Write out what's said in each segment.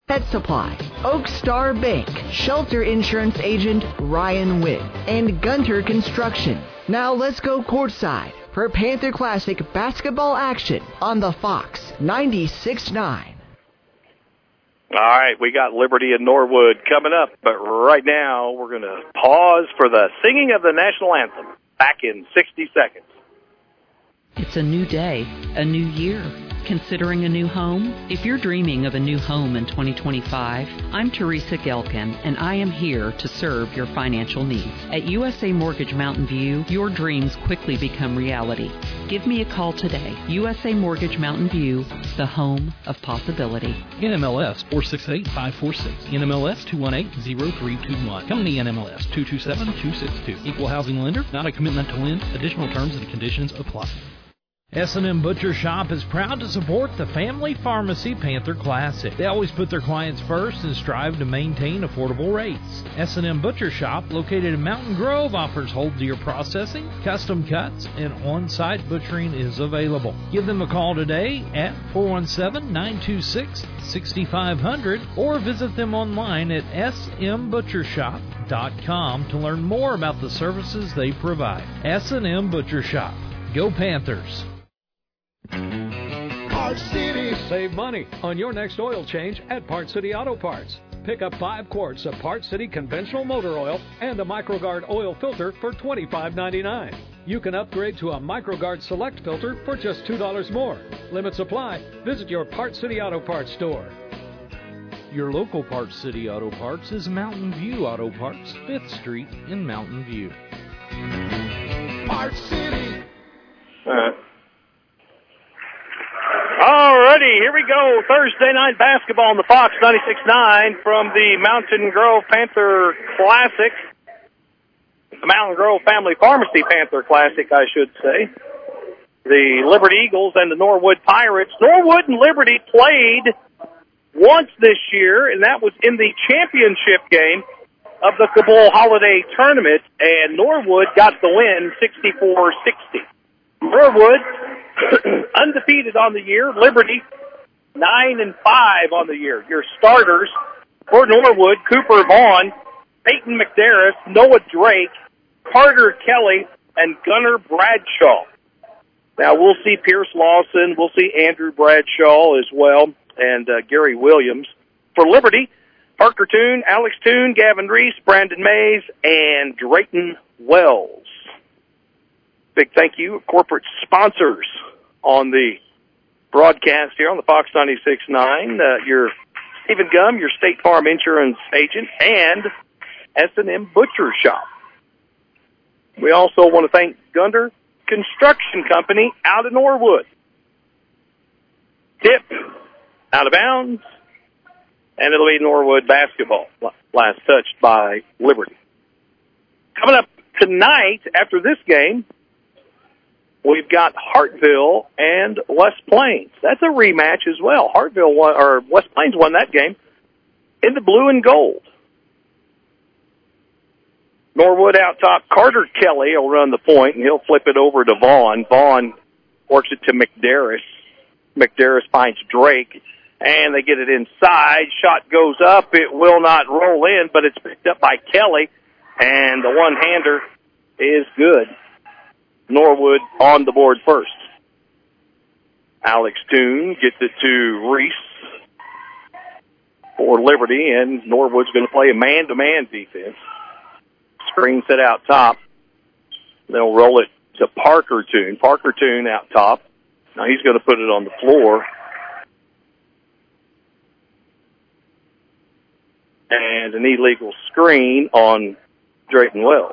Pet Supply, Oak Star Bank, Shelter Insurance Agent Ryan Witt, and Gunter Construction. Now let's go courtside for Panther Classic basketball action on the Fox 96.9. All right, we got Liberty and Norwood coming up, but right now we're going to pause for the singing of the national anthem. Back in 60 seconds. It's a new day, a new year. Considering a new home? If you're dreaming of a new home in 2025, I'm Teresa Gelkin, and I am here to serve your financial needs. At USA Mortgage Mountain View, your dreams quickly become reality. Give me a call today. USA Mortgage Mountain View, the home of possibility. NMLS 468546. NMLS 2180321. Company NMLS 227262. Equal housing lender. Not a commitment to lend. Additional terms and conditions apply. S&M Butcher Shop is proud to support the Family Pharmacy Panther Classic. They always put their clients first and strive to maintain affordable rates. S&M Butcher Shop, located in Mountain Grove, offers whole deer processing, custom cuts, and on-site butchering is available. Give them a call today at 417-926-6500 or visit them online at smbutchershop.com to learn more about the services they provide. S&M Butcher Shop. Go Panthers! Parts City. Save money on your next oil change at Parts City Auto Parts. Pick up 5 quarts of Parts City conventional motor oil and a MicroGuard oil filter for $25.99. You can upgrade to a MicroGuard Select filter for just $2 more. Limit supply. Visit your Parts City Auto Parts store. Your local Parts City Auto Parts is Mountain View Auto Parts, 5th Street in Mountain View. Parts City. Alrighty, here we go. Thursday night basketball on the Fox 96.9 from the Mountain Grove Panther Classic. The Mountain Grove Family Pharmacy Panther Classic, I should say. The Liberty Eagles and the Norwood Pirates. Norwood and Liberty played once this year, and that was in the championship game of the Cabal Holiday Tournament, and Norwood got the win 64-60. Norwood undefeated on the year. Liberty 9-5 on the year. Your starters for Norwood: Cooper Vaughn, Peyton McDarris, Noah Drake, Carter Kelly, and Gunnar Bradshaw. Now we'll see Pierce Lawson, we'll see Andrew Bradshaw as well, and Gary Williams. For Liberty, Parker Toon, Alex Toon, Gavin Reese, Brandon Mays, and Drayton Wells. Big thank you, corporate sponsors on the broadcast here on the Fox 96.9. Your Stephen Gum, your State Farm Insurance agent, and S&M Butcher Shop. We also want to thank Gunter Construction Company out of Norwood. Tip out of bounds, and it'll be Norwood basketball, last touched by Liberty. Coming up tonight after this game, we've got Hartville and West Plains. That's a rematch as well. Hartville won, or West Plains won that game in the blue and gold. Norwood out top. Carter Kelly will run the point, and he'll flip it over to Vaughn. Vaughn works it to McDarris. McDarris finds Drake, and they get it inside. Shot goes up. It will not roll in, but it's picked up by Kelly, and the one-hander is good. Norwood on the board first. Alex Toon gets it to Reese for Liberty, and Norwood's going to play a man-to-man defense. Screen set out top. They'll roll it to Parker Toon. Parker Toon out top. Now he's going to put it on the floor. And an illegal screen on Drayton Wells.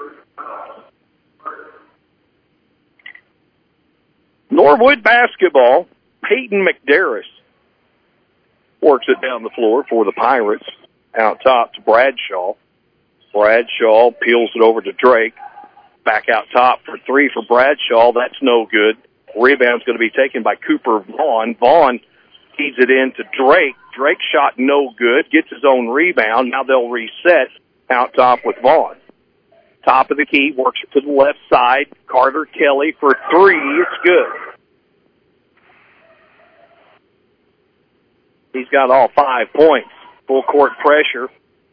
Norwood basketball. Peyton McDarris works it down the floor for the Pirates. Out top to Bradshaw. Bradshaw peels it over to Drake. Back out top for three for Bradshaw. That's no good. Rebound's going to be taken by Cooper Vaughn. Vaughn feeds it in to Drake. Drake shot no good. Gets his own rebound. Now they'll reset out top with Vaughn. Top of the key, works it to the left side. Carter Kelly for three. It's good. He's got all 5 points. Full court pressure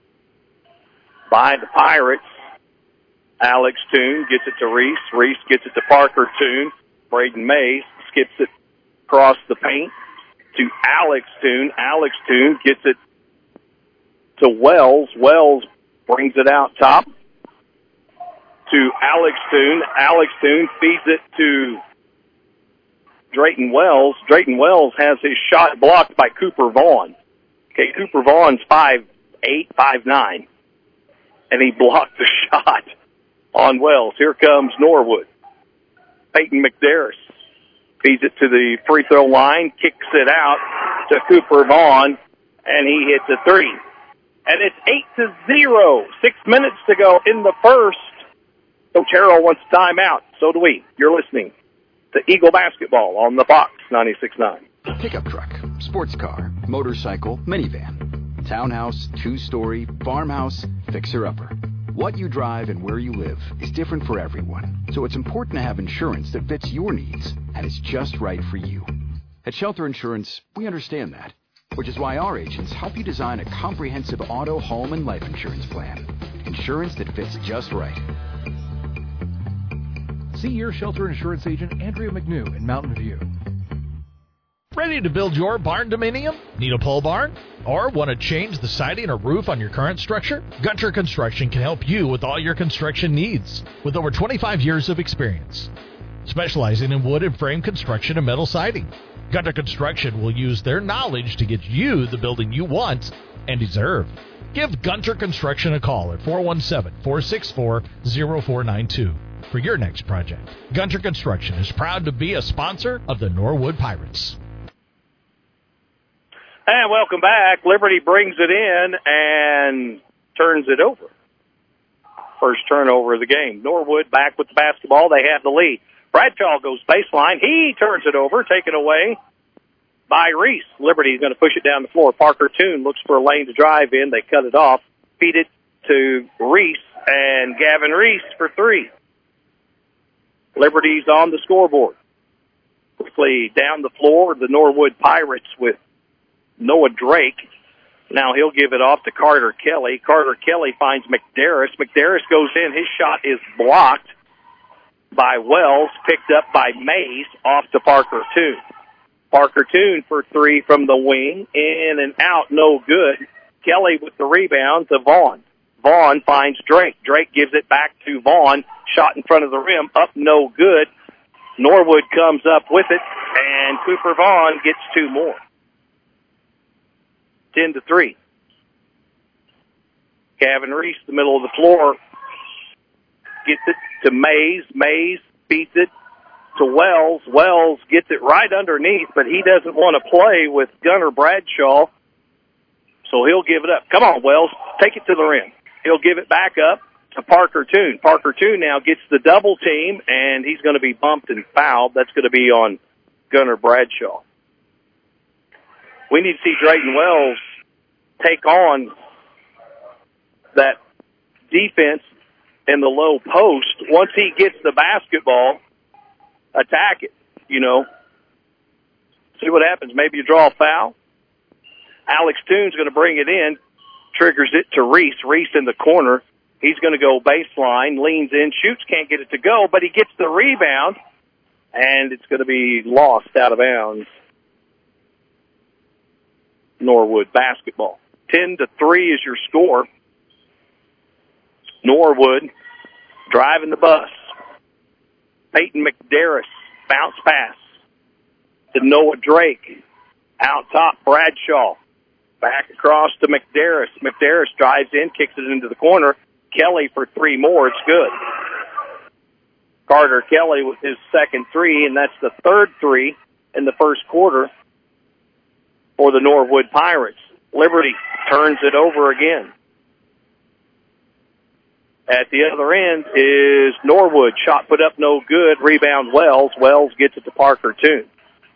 by the Pirates. Alex Toon gets it to Reese. Reese gets it to Parker Toon. Braden Mays skips it across the paint to Alex Toon. Alex Toon gets it to Wells. Wells brings it out top to Alex Toon. Alex Toon feeds it to Drayton Wells. Drayton Wells has his shot blocked by Cooper Vaughn. Okay, Cooper Vaughn's 5'8", 5'9", and he blocked the shot on Wells. Here comes Norwood. Peyton McDarris feeds it to the free throw line, kicks it out to Cooper Vaughn, and he hits a three. And it's 8-0. 6 minutes to go in the first. Coach Harrell wants timeout. So do we. You're listening to Eagle Basketball on the Fox 96.9. Pickup truck, sports car, motorcycle, minivan, townhouse, two-story, farmhouse, fixer-upper. What you drive and where you live is different for everyone, so it's important to have insurance that fits your needs and is just right for you. At Shelter Insurance, we understand that, which is why our agents help you design a comprehensive auto, home, and life insurance plan. Insurance that fits just right. See your Shelter Insurance agent, Andrea McNew, in Mountain View. Ready to build your barn dominium? Need a pole barn? Or want to change the siding or roof on your current structure? Gunter Construction can help you with all your construction needs with over 25 years of experience. Specializing in wood and frame construction and metal siding, Gunter Construction will use their knowledge to get you the building you want and deserve. Give Gunter Construction a call at 417-464-0492 for your next project. Gunter Construction is proud to be a sponsor of the Norwood Pirates. And welcome back. Liberty brings it in and turns it over. First turnover of the game. Norwood back with the basketball. They have the lead. Bradshaw goes baseline. He turns it over, taken away by Reese. Liberty's going to push it down the floor. Parker Toon looks for a lane to drive in. They cut it off. Feed it to Reese, and Gavin Reese for three. Liberty's on the scoreboard. Quickly down the floor, the Norwood Pirates with Noah Drake. Now he'll give it off to Carter Kelly. Carter Kelly finds McDarris. McDarris goes in. His shot is blocked by Wells, picked up by Mays, off to Parker Toon. Parker Toon for three from the wing. In and out, no good. Kelly with the rebound to Vaughn. Vaughn finds Drake. Drake gives it back to Vaughn. Shot in front of the rim, up no good. Norwood comes up with it, and Cooper Vaughn gets two more. 10-3. Gavin Reese, the middle of the floor, gets it to Mays. Mays feeds it to Wells. Wells gets it right underneath, but he doesn't want to play with Gunnar Bradshaw, so he'll give it up. Come on, Wells, take it to the rim. He'll give it back up to Parker Toon. Parker Toon now gets the double team, and he's going to be bumped and fouled. That's going to be on Gunnar Bradshaw. We need to see Drayton Wells take on that defense in the low post. Once he gets the basketball, attack it, you know. See what happens. Maybe you draw a foul. Alex Toon's going to bring it in, triggers it to Reese. Reese in the corner. He's going to go baseline, leans in, shoots, can't get it to go, but he gets the rebound, and it's going to be lost out of bounds. Norwood basketball. 10-3 is your score. Norwood driving the bus. Peyton McDarris, bounce pass to Noah Drake. Out top, Bradshaw. Back across to McDarris. McDarris drives in, kicks it into the corner. Kelly for three more. It's good. Carter Kelly with his second three, and that's the third three in the first quarter for the Norwood Pirates. Liberty turns it over again. At the other end is Norwood. Shot put up no good. Rebound Wells. Wells gets it to Parker Toon.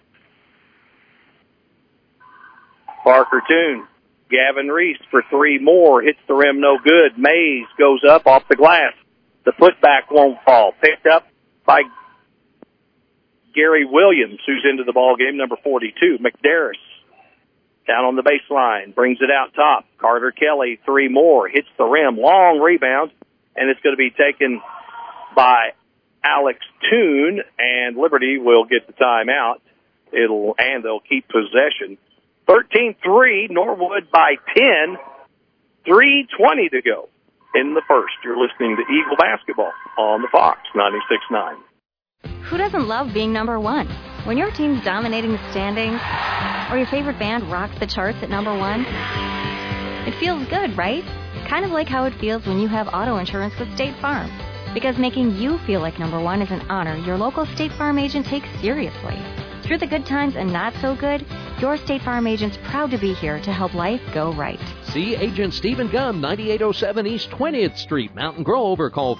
Parker Toon. Gavin Reese for three more. Hits the rim no good. Mays goes up off the glass. The putback won't fall. Picked up by Gary Williams, who's into the ball game, number 42. McDarris Down on the baseline, brings it out top. Carter Kelly, 3 more, hits the rim, long rebound, and it's going to be taken by Alex Toon, and Liberty will get the timeout. And they'll keep possession. 13-3, Norwood by 10, 3:20 to go in the first. You're listening to Eagle Basketball on the Fox 96.9. Who doesn't love being number one? When your team's dominating the standings, or your favorite band rocks the charts at number one, it feels good, right? Kind of like how it feels when you have auto insurance with State Farm. Because making you feel like number one is an honor your local State Farm agent takes seriously. Through the good times and not so good, your State Farm agent's proud to be here to help life go right. See Agent Stephen Gunn, 9807 East 20th Street, Mountain Grove, or call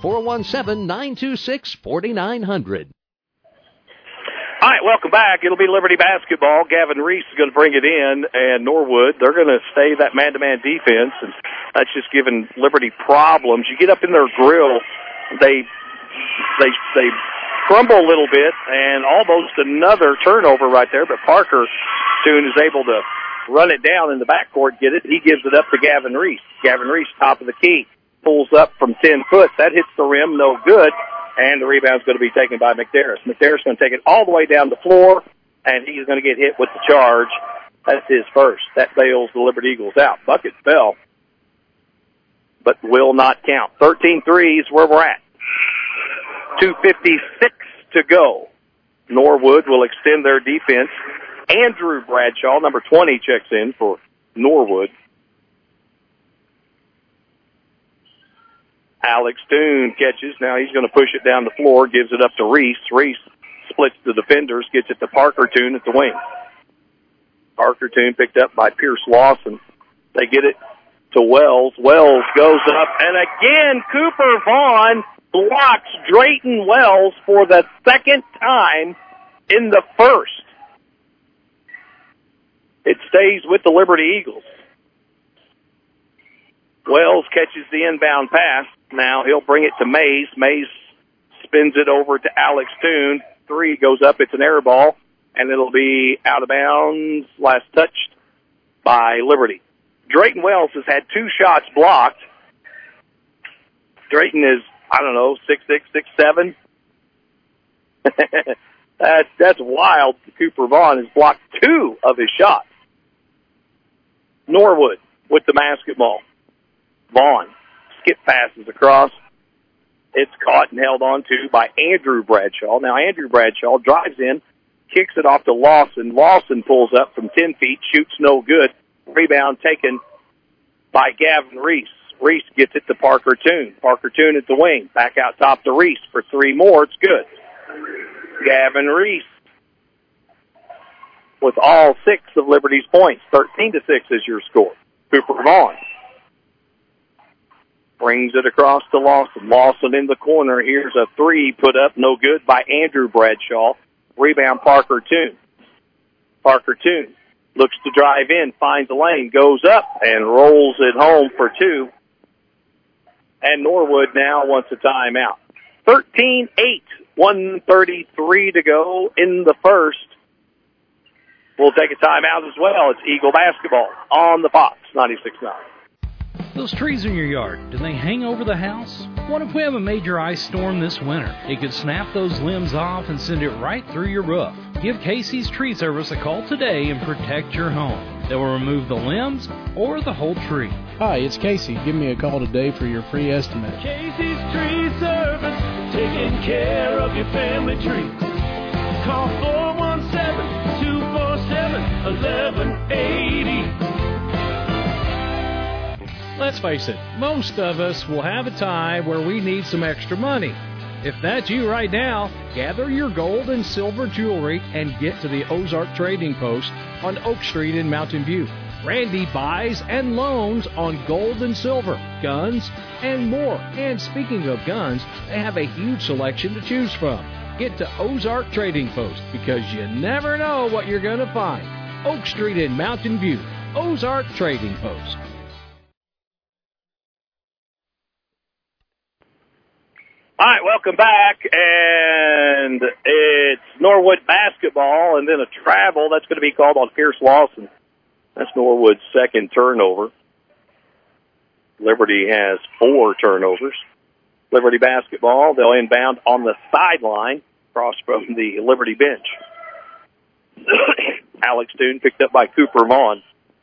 417-926-4900. All right, welcome back. It'll be Liberty basketball. Gavin Reese is going to bring it in, and Norwood, they're going to stay that man-to-man defense, and that's just giving Liberty problems. You get up in their grill, they crumble a little bit, and almost another turnover right there, but Parker soon is able to run it down in the backcourt, get it. He gives it up to Gavin Reese. Gavin Reese, top of the key, pulls up from 10 foot. That hits the rim, no good. And the rebound's going to be taken by McDarris. McDarris going to take it all the way down the floor, and he's going to get hit with the charge. That's his first. That bails the Liberty Eagles out. Bucket fell, but will not count. 13-3 is where we're at. 2:56 to go. Norwood will extend their defense. Andrew Bradshaw, number 20, checks in for Norwood. Alex Toon catches. Now he's going to push it down the floor, gives it up to Reese. Reese splits the defenders, gets it to Parker Toon at the wing. Parker Toon picked up by Pierce Lawson. They get it to Wells. Wells goes up, and again, Cooper Vaughn blocks Drayton Wells for the second time in the first. It stays with the Liberty Eagles. Wells catches the inbound pass. Now he'll bring it to Mays. Mays spins it over to Alex Toon. 3 goes up. It's an air ball, and it'll be out of bounds. Last touched by Liberty. Drayton Wells has had 2 shots blocked. Drayton is, 6'6", 6'7". That's wild. Cooper Vaughn has blocked 2 of his shots. Norwood with the basketball. Vaughn skip passes across. It's caught and held on to by Andrew Bradshaw. Now Andrew Bradshaw drives in, kicks it off to Lawson. Lawson pulls up from 10 feet, shoots no good. Rebound taken by Gavin Reese. Reese gets it to Parker Toon. Parker Toon at the wing. Back out top to Reese for 3 more. It's good. Gavin Reese with all 6 of Liberty's points. 13-6 is your score. Cooper Vaughn brings it across to Lawson. Lawson in the corner. Here's a 3 put up, no good by Andrew Bradshaw. Rebound Parker Toon. Parker Toon looks to drive in, finds a lane, goes up, and rolls it home for 2. And Norwood now wants a timeout. 13-8, 1:33 to go in the first. We'll take a timeout as well. It's Eagle basketball on the Fox 96.9. Those trees in your yard, do they hang over the house? What if we have a major ice storm this winter? It could snap those limbs off and send it right through your roof. Give Casey's Tree Service a call today and protect your home. They will remove the limbs or the whole tree. Hi, it's Casey. Give me a call today for your free estimate. Casey's Tree Service, taking care of your family tree. Call 417-247-1180. Let's face it, most of us will have a time where we need some extra money. If that's you right now, gather your gold and silver jewelry and get to the Ozark Trading Post on Oak Street in Mountain View. Randy buys and loans on gold and silver, guns, and more. And speaking of guns, they have a huge selection to choose from. Get to Ozark Trading Post because you never know what you're going to find. Oak Street in Mountain View, Ozark Trading Post. All right, welcome back, and it's Norwood basketball, and then a travel that's going to be called on Pierce Lawson. That's Norwood's second turnover. Liberty has 4 turnovers. Liberty basketball, they'll inbound on the sideline across from the Liberty bench. Alex Toon picked up by Cooper Vaughn.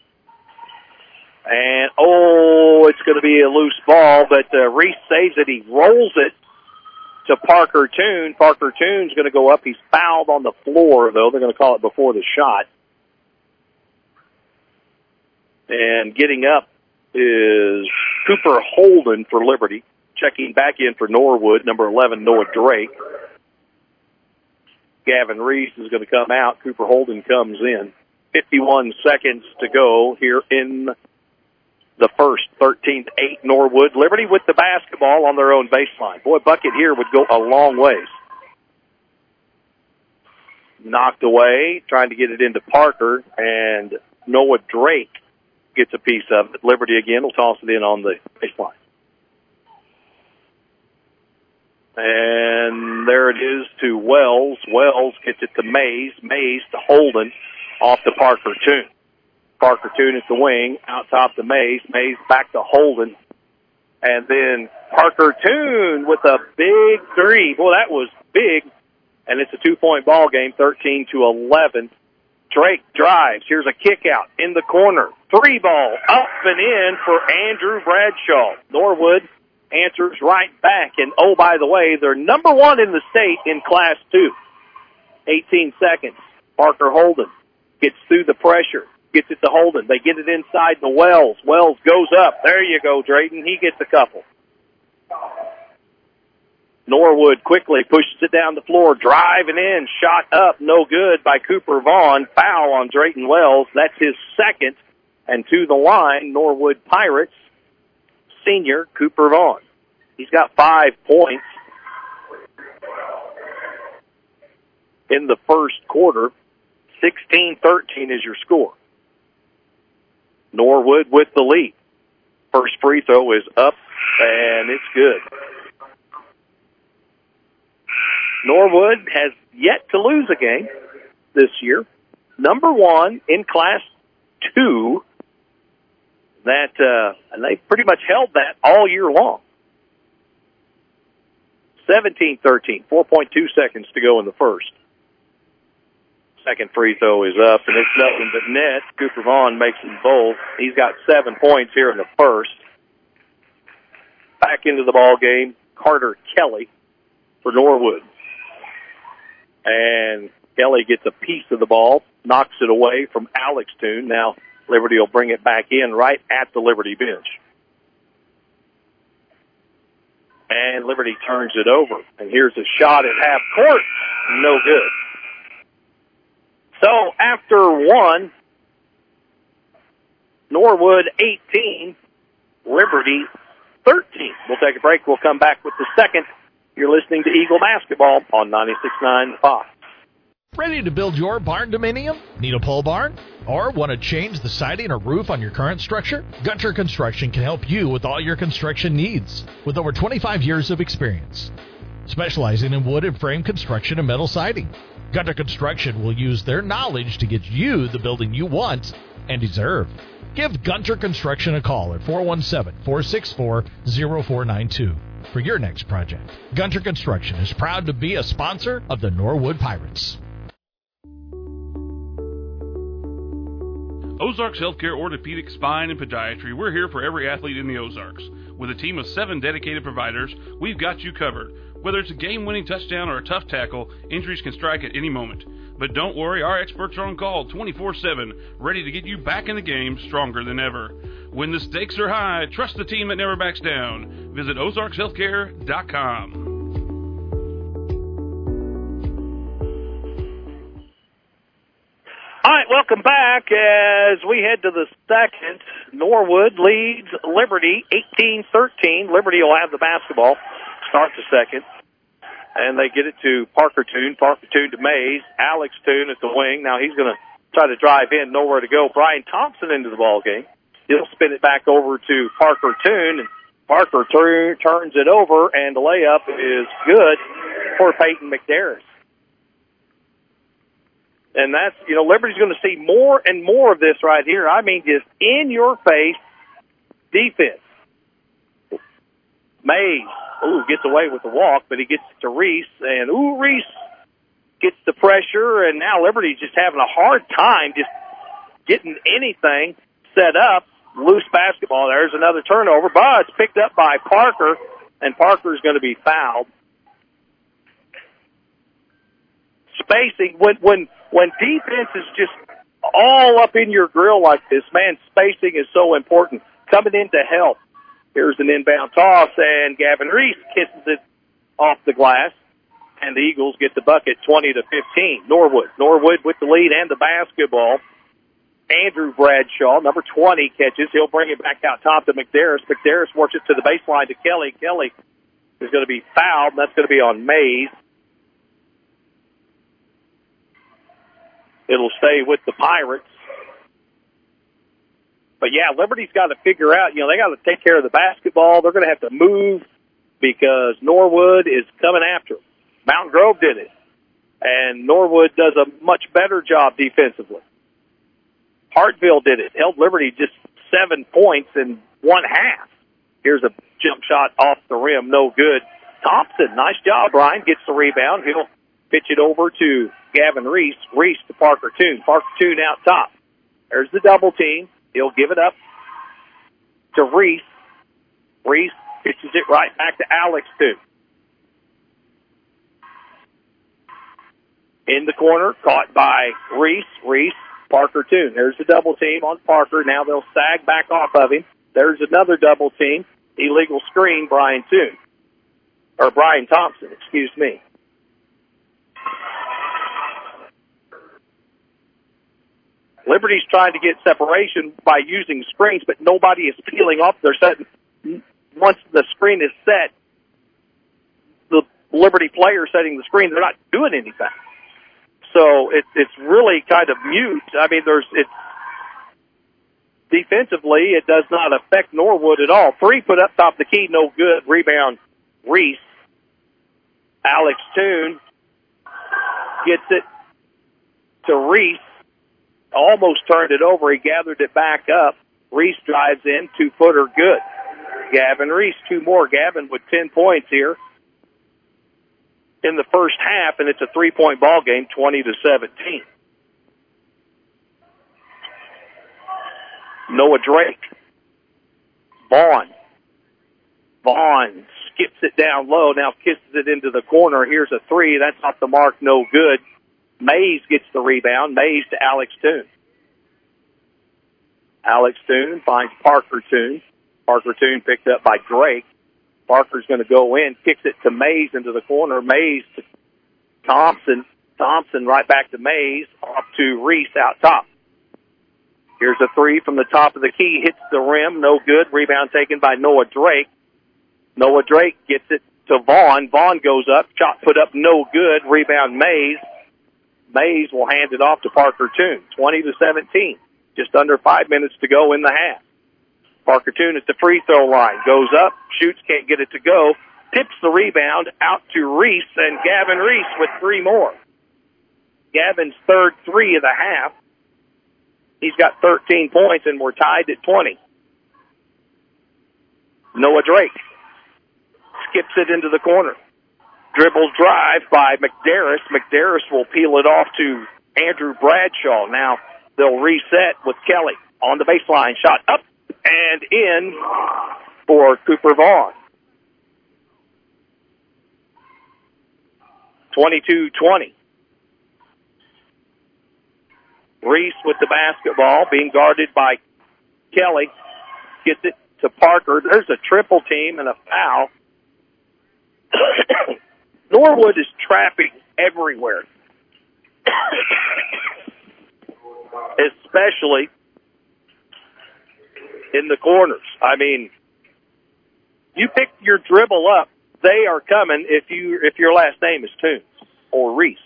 And, it's going to be a loose ball, but Reese saves it. He rolls it to Parker Toon. Parker Toon's going to go up. He's fouled on the floor, though. They're going to call it before the shot. And getting up is Cooper Holden for Liberty. Checking back in for Norwood, number 11, Noah Drake. Gavin Reese is going to come out. Cooper Holden comes in. 51 seconds to go here in the first. 13-8 Norwood. Liberty with the basketball on their own baseline. Boy, bucket here would go a long ways. Knocked away, trying to get it into Parker, and Noah Drake gets a piece of it. Liberty again will toss it in on the baseline. And there it is to Wells. Wells gets it to Mays. Mays to Holden. Off to Parker Toon. Parker Toon at the wing. Out top to Mays. Mays back to Holden. And then Parker Toon with a big three. Boy, that was big. And it's a 2-point ball game, 13-11. Drake drives. Here's a kick out in the corner. 3 ball up and in for Andrew Bradshaw. Norwood answers right back. And, by the way, they're number 1 in the state in Class 2. 18 seconds. Parker Holden gets through the pressure. Gets it to Holden. They get it inside the Wells. Wells goes up. There you go, Drayton. He gets a couple. Norwood quickly pushes it down the floor. Driving in. Shot up. No good by Cooper Vaughn. Foul on Drayton Wells. That's his second. And to the line, Norwood Pirates senior Cooper Vaughn. He's got 5 points in the first quarter. 16-13 is your score. Norwood with the lead. First free throw is up, and it's good. Norwood has yet to lose a game this year. Number 1 in Class 2. And they pretty much held that all year long. 17-13, 4.2 seconds to go in the first. Second free throw is up, and it's nothing but net. Cooper Vaughn makes them both. He's got 7 points here in the first. Back into the ball game, Carter Kelly for Norwood. And Kelly gets a piece of the ball, knocks it away from Alex Toon. Now Liberty will bring it back in right at the Liberty bench. And Liberty turns it over. And here's a shot at half court. No good. So after 1, Norwood 18, Liberty 13. We'll take a break. We'll come back with the second. You're listening to Eagle Basketball on 96.9 Fox. Ready to build your barn dominium? Need a pole barn? Or want to change the siding or roof on your current structure? Gunter Construction can help you with all your construction needs with over 25 years of experience. Specializing in wood and frame construction and metal siding, Gunter Construction will use their knowledge to get you the building you want and deserve. Give Gunter Construction a call at 417-464-0492 for your next project. Gunter Construction is proud to be a sponsor of the Norwood Pirates. Ozarks Healthcare Orthopedic, Spine, and Podiatry. We're here for every athlete in the Ozarks. With a team of 7 dedicated providers, we've got you covered. Whether it's a game-winning touchdown or a tough tackle, injuries can strike at any moment. But don't worry, our experts are on call 24/7, ready to get you back in the game stronger than ever. When the stakes are high, trust the team that never backs down. Visit OzarksHealthcare.com. All right, welcome back as we head to the second. Norwood leads Liberty 18-13. Liberty will have the basketball. Start the second. And they get it to Parker Toon. Parker Toon to Mays. Alex Toon at the wing. Now he's going to try to drive in. Nowhere to go. Brian Thompson into the ball game. He'll spin it back over to Parker Toon. And Parker turns it over, and the layup is good for Peyton McDarris. And that's, Liberty's going to see more and more of this right here. I mean, just in-your-face defense. Mays, gets away with the walk, but he gets to Reese, and Reese gets the pressure, and now Liberty's just having a hard time just getting anything set up. Loose basketball. There's another turnover, but it's picked up by Parker, and Parker's going to be fouled. Spacing, when defense is just all up in your grill like this, man, spacing is so important. Coming in to help. Here's an inbound toss, and Gavin Reese kisses it off the glass, and the Eagles get the bucket 20-15. Norwood with the lead and the basketball. Andrew Bradshaw, number 20, catches. He'll bring it back out top to McDarris. McDarris works it to the baseline to Kelly. Kelly is going to be fouled, and that's going to be on Mays. It'll stay with the Pirates. But, yeah, Liberty's got to figure out, they got to take care of the basketball. They're going to have to move because Norwood is coming after them. Mountain Grove did it, and Norwood does a much better job defensively. Hartville did it. Held Liberty just 7 points in one half. Here's a jump shot off the rim. No good. Thompson, nice job, Brian. Gets the rebound. He'll pitch it over to Gavin Reese. Reese to Parker Toon. Parker Toon out top. There's the double team. He'll give it up to Reese. Reese pitches it right back to Alex Toon. In the corner, caught by Reese. Reese, Parker Toon. There's the double team on Parker. Now they'll sag back off of him. There's another double team. Illegal screen, Brian Toon. Or Brian Thompson, excuse me. Liberty's trying to get separation by using screens, but nobody is peeling off their set. Once the screen is set, the Liberty player setting the screen, they're not doing anything. So it's really kind of mute. I mean, defensively, it does not affect Norwood at all. 3 put up top the key, no good. Rebound, Reese. Alex Toon gets it to Reese. Almost turned it over. He gathered it back up. Reese drives in, 2-footer, good. Gavin Reese, 2 more. Gavin with 10 points here in the first half, and it's a 3-point ball game, 20-17. Noah Drake. Vaughn skips it down low, now kisses it into the corner. Here's a 3. That's off the mark, no good. Mays gets the rebound. Mays to Alex Toon. Alex Toon finds Parker Toon. Parker Toon picked up by Drake. Parker's going to go in, kicks it to Mays into the corner. Mays to Thompson. Thompson right back to Mays, off to Reese out top. Here's a 3 from the top of the key, hits the rim, no good. Rebound taken by Noah Drake. Noah Drake gets it to Vaughn. Vaughn goes up, shot put up, no good. Rebound Mays. Mays will hand it off to Parker Toon. 20-17. Just under 5 minutes to go in the half. Parker Toon at the free throw line. Goes up, shoots, can't get it to go. Tips the rebound out to Reese, and Gavin Reese with 3 more. Gavin's third 3 of the half. He's got 13 points, and we're tied at 20. Noah Drake skips it into the corner. Dribble drive by McDarris. McDarris will peel it off to Andrew Bradshaw. Now they'll reset with Kelly on the baseline. Shot up and in for Cooper Vaughn. 22-20. Reese with the basketball, being guarded by Kelly. Gets it to Parker. There's a triple team and a foul. Norwood is trapping everywhere, especially in the corners. I mean, you pick your dribble up, they are coming if your last name is Toons or Reese.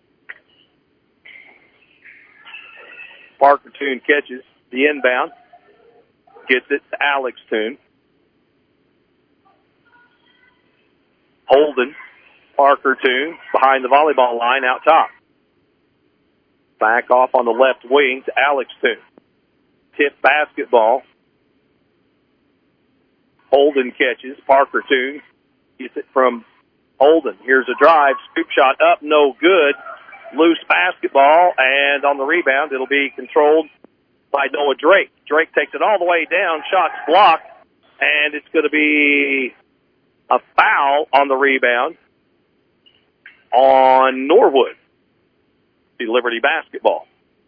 Parker Toon catches the inbound, gets it to Alex Toon. Holden, Parker Toon behind the volleyball line out top. Back off on the left wing to Alex Toon. Tip basketball. Holden catches. Parker Toon gets it from Holden. Here's a drive. Scoop shot up. No good. Loose basketball. And on the rebound, it'll be controlled by Noah Drake. Drake takes it all the way down. Shot's blocked. And it's going to be a foul on the rebound on Norwood. The Liberty basketball.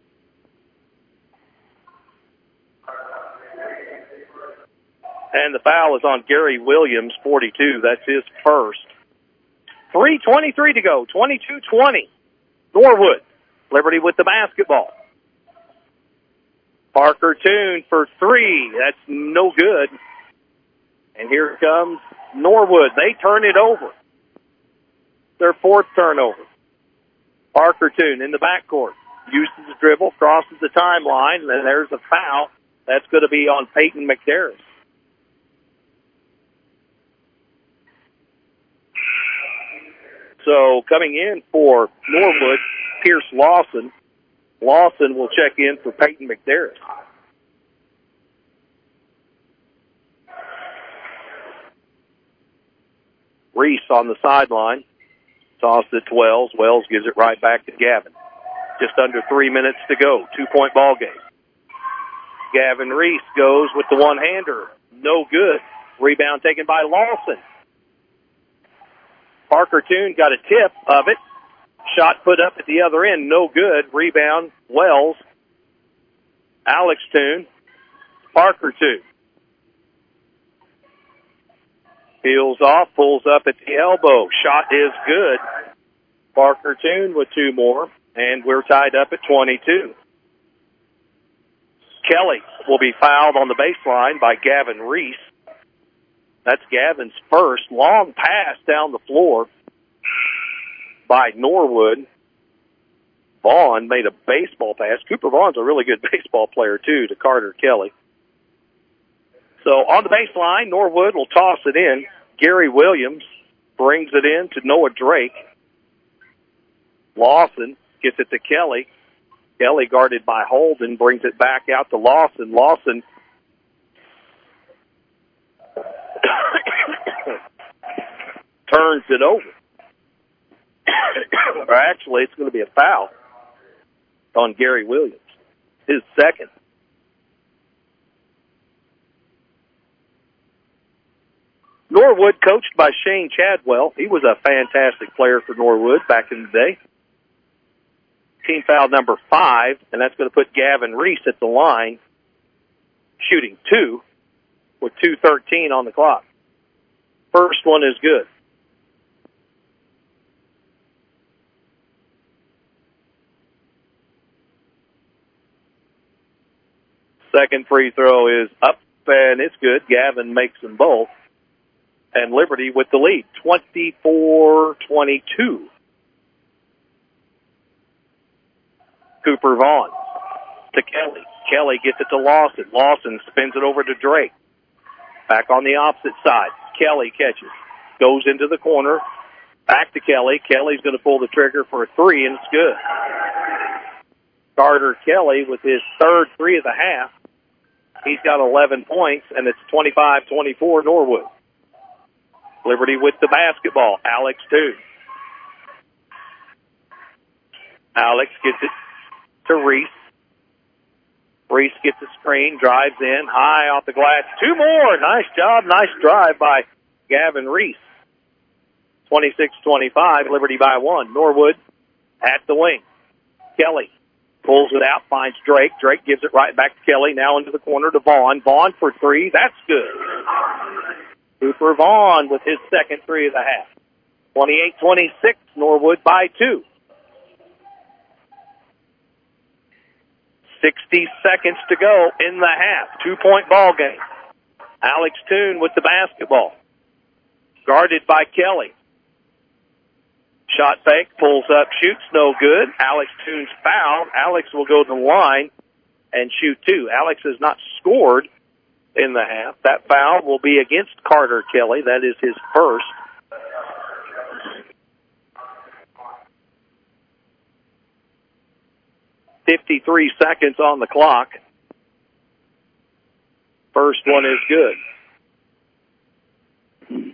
And the foul is on Gary Williams, 42. That's his first. 3:23 to go. 22-20. Norwood. Liberty with the basketball. Parker Toon for three. That's no good. And here comes Norwood. They turn it over. Their fourth turnover. Parker Toon in the backcourt. Uses the dribble, crosses the timeline, and there's a foul. That's going to be on Peyton McDarris. So coming in for Norwood, Pierce Lawson. Lawson will check in for Peyton McDarris. Reese on the sideline. Tossed it to Wells. Wells gives it right back to Gavin. Just under 3 minutes to go. 2-point ball game. Gavin Reese goes with the one-hander. No good. Rebound taken by Lawson. Parker Toon got a tip of it. Shot put up at the other end. No good. Rebound, Wells. Alex Toon. Parker Toon. Peels off, pulls up at the elbow. Shot is good. Parker Toon with two more, and we're tied up at 22. Kelly will be fouled on the baseline by Gavin Reese. That's Gavin's first. Long pass down the floor by Norwood. Vaughn made a baseball pass. Cooper Vaughn's a really good baseball player, too, to Carter Kelly. So on the baseline, Norwood will toss it in. Gary Williams brings it in to Noah Drake. Lawson gets it to Kelly. Kelly, guarded by Holden, brings it back out to Lawson. Lawson turns it over. Or actually, it's going to be a foul on Gary Williams, his second. Norwood, coached by Shane Chadwell. He was a fantastic player for Norwood back in the day. Team foul number 5, and that's going to put Gavin Reese at the line, shooting 2 with 2:13 on the clock. First one is good. Second free throw is up, and it's good. Gavin makes them both. And Liberty with the lead, 24-22. Cooper Vaughn to Kelly. Kelly gets it to Lawson. Lawson spins it over to Drake. Back on the opposite side. Kelly catches. Goes into the corner. Back to Kelly. Kelly's going to pull the trigger for a three, and it's good. Carter Kelly with his third three of the half. He's got 11 points, and it's 25-24 Norwood. Liberty with the basketball. Alex Toon. Alex gets it to Reese. Reese gets the screen, drives in, high off the glass. Two more. Nice job, nice drive by Gavin Reese. 26-25, Liberty by 1. Norwood at the wing. Kelly pulls it out, finds Drake. Drake gives it right back to Kelly, now into the corner to Vaughn. Vaughn for three. That's good. Cooper Vaughn with his second three of the half. 28-26, Norwood by 2. 60 seconds to go in the half. 2-point ball game. Alex Toon with the basketball. Guarded by Kelly. Shot fake, pulls up, shoots, no good. Alex Toon's fouled. Alex will go to the line and shoot 2. Alex has not scored in the half. That foul will be against Carter Kelly. That is his first. 53 seconds on the clock. First one is good.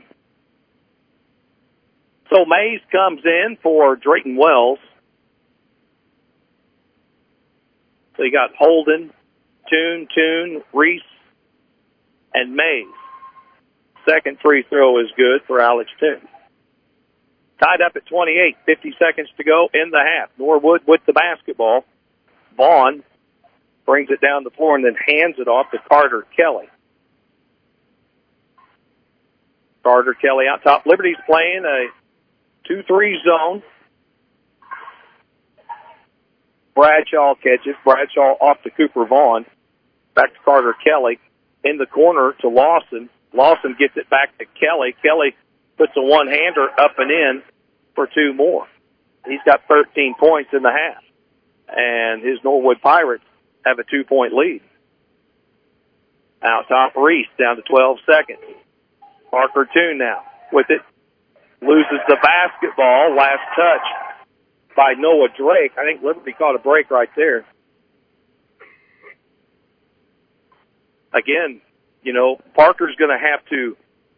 So Mays comes in for Drayton Wells. So you got Holden, Toon, Reese, and Mays. Second free throw is good for Alex Toon. Tied up at 28, 50 seconds to go in the half. Norwood with the basketball. Vaughn brings it down the floor and then hands it off to Carter Kelly. Carter Kelly out top. Liberty's playing a 2-3 zone. Bradshaw catches. Bradshaw off to Cooper Vaughn. Back to Carter Kelly. In the corner to Lawson. Lawson gets it back to Kelly. Kelly puts a one-hander up and in for two more. He's got 13 points in the half. And his Norwood Pirates have a 2-point lead. Out top, Reese down to 12 seconds. Parker Toon now with it. Loses the basketball. Last touch by Noah Drake. I think Liberty caught a break right there. Again, you know, Parker's going to have to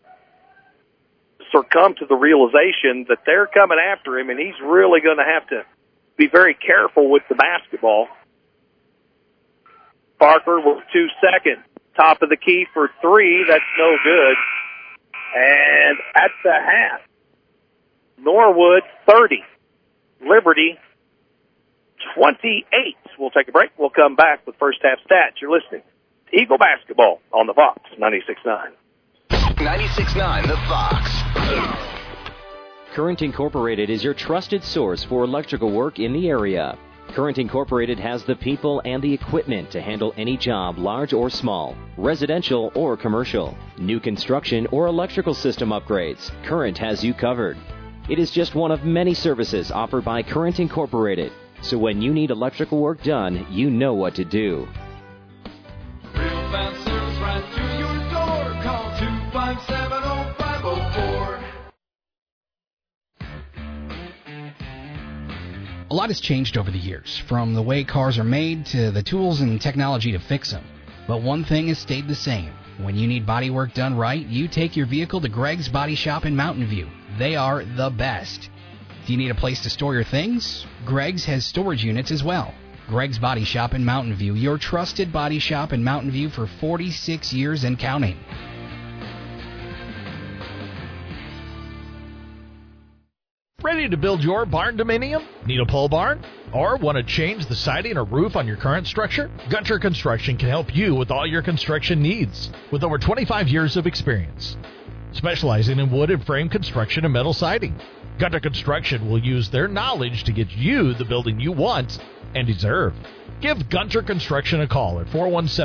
succumb to the realization that they're coming after him, and he's really going to have to be very careful with the basketball. Parker with 2 seconds. Top of the key for three. That's no good. And at the half, Norwood 30, Liberty 28. We'll take a break. We'll come back with first half stats. You're listening to Eagle Basketball on the Fox 96.9. 96.9 The Fox. Current Incorporated is your trusted source for electrical work in the area. Current Incorporated has the people and the equipment to handle any job, large or small, residential or commercial, new construction or electrical system upgrades. Current has you covered. It is just one of many services offered by Current Incorporated. So when you need electrical work done, you know what to do. Real fast service right to your door. Call 257-0504. A lot has changed over the years, from the way cars are made to the tools and technology to fix them. But one thing has stayed the same. When you need body work done right, you take your vehicle to Greg's Body Shop in Mountain View. They are the best. Do you need a place to store your things? Greg's has storage units as well. Greg's Body Shop in Mountain View, your trusted body shop in Mountain View for 46 years and counting. Ready to build your barn dominium? Need a pole barn? Or want to change the siding or roof on your current structure? Gunter Construction can help you with all your construction needs. With over 25 years of experience, specializing in wood and frame construction and metal siding, Gunter Construction will use their knowledge to get you the building you want and deserve. Give Gunter Construction a call at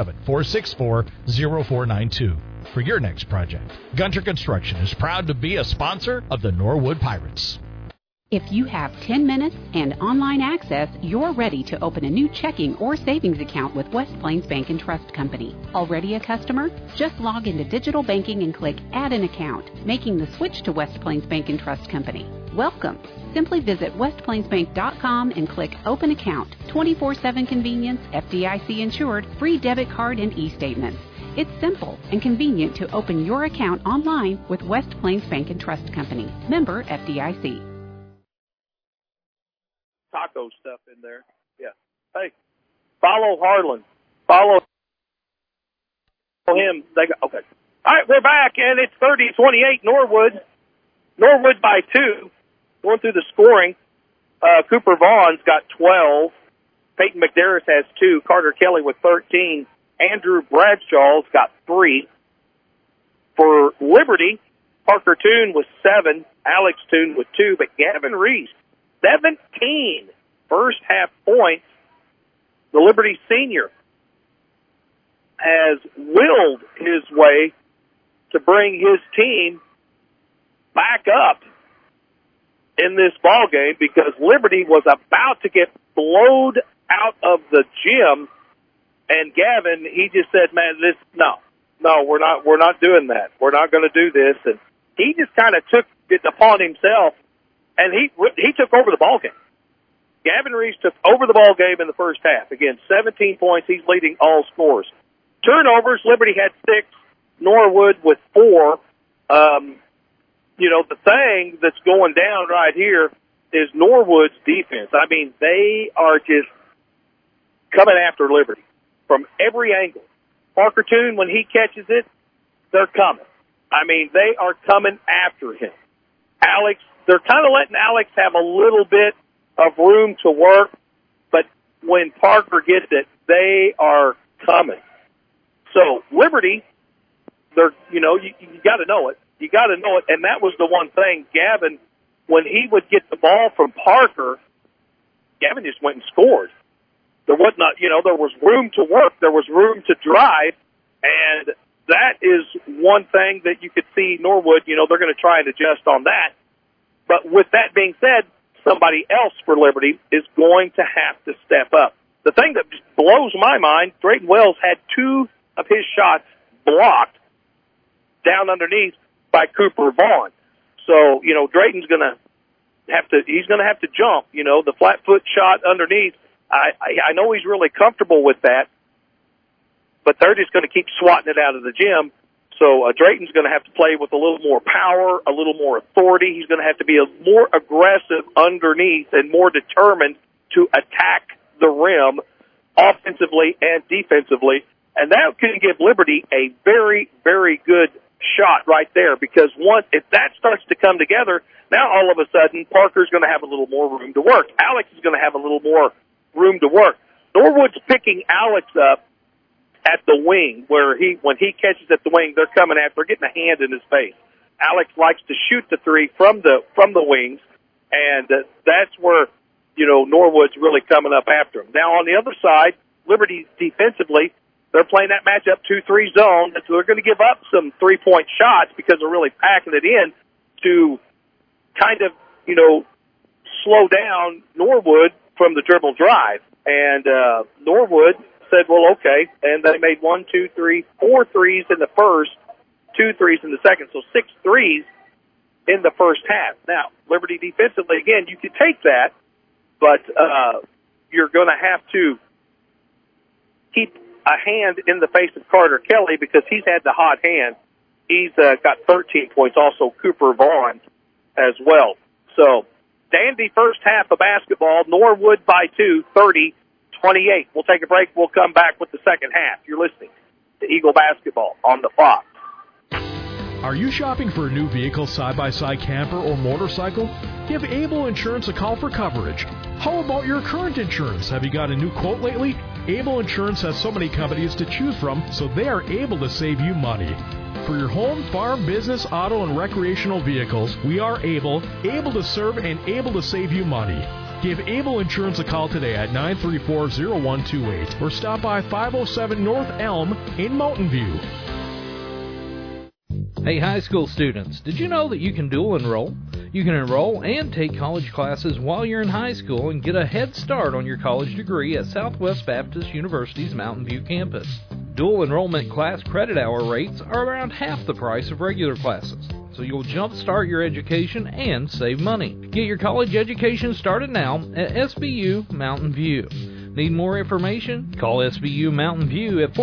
417-464-0492 for your next project. Gunter Construction is proud to be a sponsor of the Norwood Pirates. If you have 10 minutes and online access, you're ready to open a new checking or savings account with West Plains Bank and Trust Company. Already a customer? Just log into digital banking and click Add an Account, making the switch to West Plains Bank and Trust Company. Welcome. Simply visit westplainsbank.com and click Open Account. 24/7 convenience, FDIC insured, free debit card and e-statements. It's simple and convenient to open your account online with West Plains Bank and Trust Company. Member FDIC. Taco stuff in there. Yeah. Hey, follow Harlan. Follow him. Okay. All right, we're back, and it's 30-28 Norwood. Norwood by 2. Going through the scoring, Cooper Vaughn's got 12. Peyton McDarris has 2. Carter Kelly with 13. Andrew Bradshaw's got 3. For Liberty, Parker Toon with 7. Alex Toon with 2. But Gavin Reese, 17 first half points. The Liberty senior has willed his way to bring his team back up in this ball game because Liberty was about to get blowed out of the gym, and Gavin, he just said, "Man, no, we're not doing that. We're not going to do this." And he just kind of took it upon himself, and he took over the ball game. Gavin Reese took over the ball game in the first half. Again, 17 points. He's leading all scores. Turnovers, Liberty had 6, Norwood with 4. The thing that's going down right here is Norwood's defense. I mean, they are just coming after Liberty from every angle. Parker Toon, when he catches it, they're coming. I mean, they are coming after him. Alex, they're kind of letting Alex have a little bit of room to work, but when Parker gets it, they are coming. So Liberty, they're, you got to know it. You got to know it, and that was the one thing. Gavin, when he would get the ball from Parker, Gavin just went and scored. There was not, there was room to work. There was room to drive, and that is one thing that you could see Norwood, they're going to try and adjust on that. But with that being said, somebody else for Liberty is going to have to step up. The thing that just blows my mind, Drayton Wells had 2 of his shots blocked down underneath by Cooper Vaughn. So, Drayton's going to have to jump, the flat foot shot underneath. I know he's really comfortable with that, but they're just going to keep swatting it out of the gym. So Drayton's going to have to play with a little more power, a little more authority. He's going to have to be more aggressive underneath and more determined to attack the rim offensively and defensively. And that can give Liberty a very, very good shot right there, because if that starts to come together, now all of a sudden Parker's going to have a little more room to work. Alex is going to have a little more room to work. Norwood's picking Alex up at the wing, when he catches at the wing, they're coming after, getting a hand in his face. Alex likes to shoot the 3 from the wings, and that's where Norwood's really coming up after him. Now on the other side, Liberty defensively, they're playing that matchup 2-3 zone, so they're going to give up some 3-point shots because they're really packing it in to kind of slow down Norwood from the dribble drive. And Norwood said, well, okay, and they made 4 threes in the first, 2 threes in the second, so 6 threes in the first half. Now, Liberty defensively, again, you could take that, but you're going to have to keep a hand in the face of Carter Kelly because he's had the hot hand. He's got 13 points, also Cooper Vaughn as well. So, dandy first half of basketball, Norwood by 2, 30-28. We'll take a break. We'll come back with the second half. You're listening to Eagle Basketball on the Fox. Are you shopping for a new vehicle, side-by-side camper, or motorcycle? Give Able Insurance a call for coverage. How about your current insurance? Have you got a new quote lately? Able Insurance has so many companies to choose from, so they are able to save you money. For your home, farm, business, auto, and recreational vehicles, we are able to serve, and able to save you money. Give Able Insurance a call today at 934-0128 or stop by 507 North Elm in Mountain View. Hey high school students, did you know that you can dual enroll? You can enroll and take college classes while you're in high school and get a head start on your college degree at Southwest Baptist University's Mountain View campus. Dual enrollment class credit hour rates are around half the price of regular classes, so you'll jumpstart your education and save money. Get your college education started now at SBU Mountain View. Need more information? Call SBU Mountain View at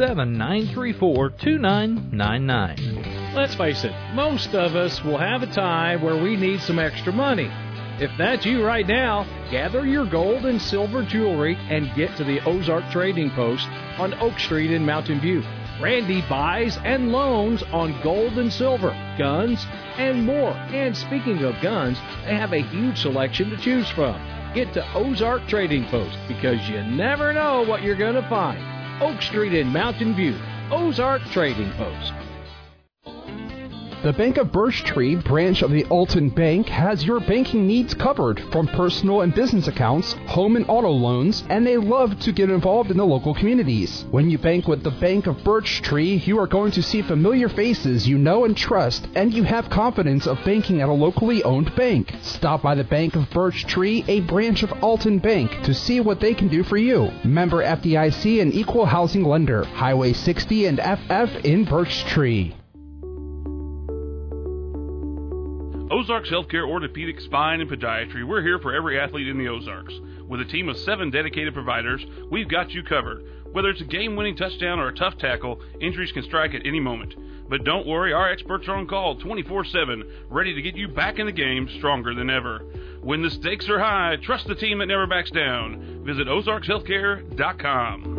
417-934-2999. Let's face it, most of us will have a time where we need some extra money. If that's you right now, gather your gold and silver jewelry and get to the Ozark Trading Post on Oak Street in Mountain View. Randy buys and loans on gold and silver, guns, and more. And speaking of guns, they have a huge selection to choose from. Get to Ozark Trading Post because you never know what you're going to find. Oak Street in Mountain View, Ozark Trading Post. The Bank of Birch Tree branch of the Alton Bank has your banking needs covered, from personal and business accounts, home and auto loans, and they love to get involved in the local communities. When you bank with the Bank of Birch Tree, you are going to see familiar faces you know and trust, and you have confidence of banking at a locally owned bank. Stop by the Bank of Birch Tree, a branch of Alton Bank, to see what they can do for you. Member FDIC and equal housing lender. Highway 60 and FF in Birch Tree. Ozarks Healthcare Orthopedic Spine and Podiatry. We're here for every athlete in the Ozarks. With a team of 7 dedicated providers, we've got you covered. Whether it's a game-winning touchdown or a tough tackle, injuries can strike at any moment. But don't worry, our experts are on call 24/7, ready to get you back in the game stronger than ever. When the stakes are high, trust the team that never backs down. Visit ozarkshealthcare.com.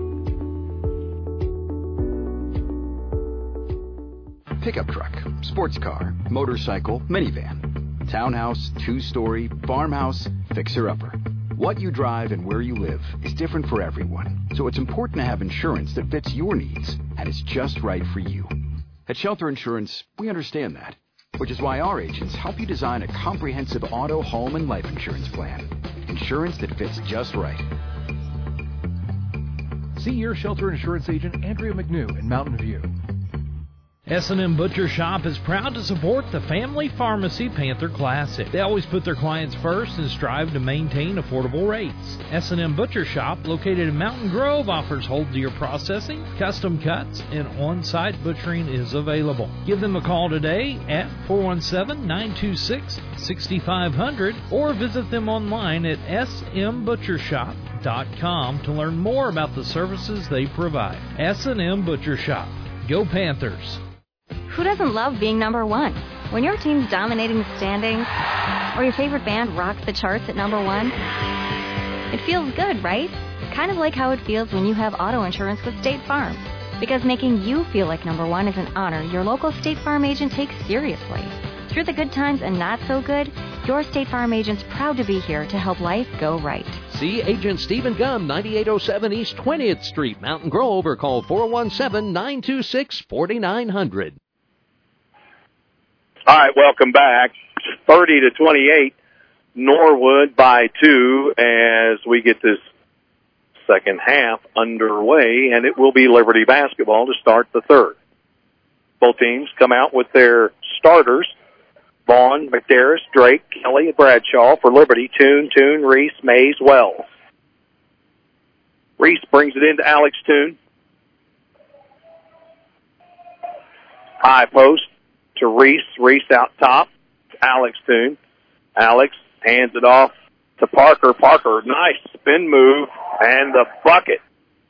Pickup truck, sports car, motorcycle, minivan, townhouse, 2-story, farmhouse, fixer-upper. What you drive and where you live is different for everyone, so it's important to have insurance that fits your needs and is just right for you. At Shelter Insurance, we understand that, which is why our agents help you design a comprehensive auto, home, and life insurance plan. Insurance that fits just right. See your Shelter Insurance agent, Andrea McNew, in Mountain View. S&M Butcher Shop is proud to support the Family Pharmacy Panther Classic. They always put their clients first and strive to maintain affordable rates. S&M Butcher Shop, located in Mountain Grove, offers whole-deer processing, custom cuts, and on-site butchering is available. Give them a call today at 417-926-6500 or visit them online at smbutchershop.com to learn more about the services they provide. S&M Butcher Shop. Go Panthers! Who doesn't love being number one? When your team's dominating the standings, or your favorite band rocks the charts at number one, it feels good, right? Kind of like how it feels when you have auto insurance with State Farm. Because making you feel like number one is an honor your local State Farm agent takes seriously. Through the good times and not so good, your State Farm agent's proud to be here to help life go right. See Agent Stephen Gum, 9807 East 20th Street, Mountain Grove, or call 417-926-4900. All right, welcome back. 30-28, Norwood by 2 as we get this second half underway, and it will be Liberty basketball to start the third. Both teams come out with their starters. Vaughn, McDarris, Drake, Kelly, and Bradshaw. For Liberty, Toon, Reese, Mays, Wells. Reese brings it into Alex Toon. High post to Reese. Reese out top. Alex Toon. Alex hands it off to Parker. Parker, nice spin move, and the bucket.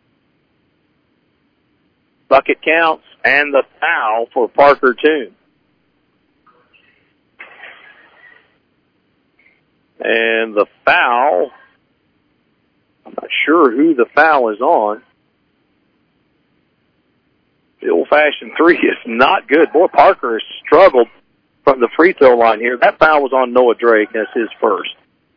Bucket counts, and the foul for Parker Toon. And the foul, I'm not sure who the foul is on. The old-fashioned three is not good. Boy, Parker has struggled from the free throw line here. That foul was on Noah Drake. That's his first.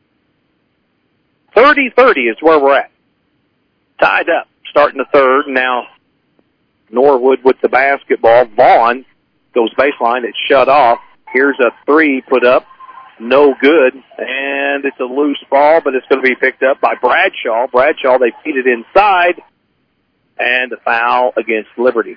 30-30 is where we're at. Tied up, starting the third. Now Norwood with the basketball. Vaughn goes baseline. It's shut off. Here's a three put up. No good. And it's a loose ball, but it's going to be picked up by Bradshaw. Bradshaw, they feed it inside. And a foul against Liberty.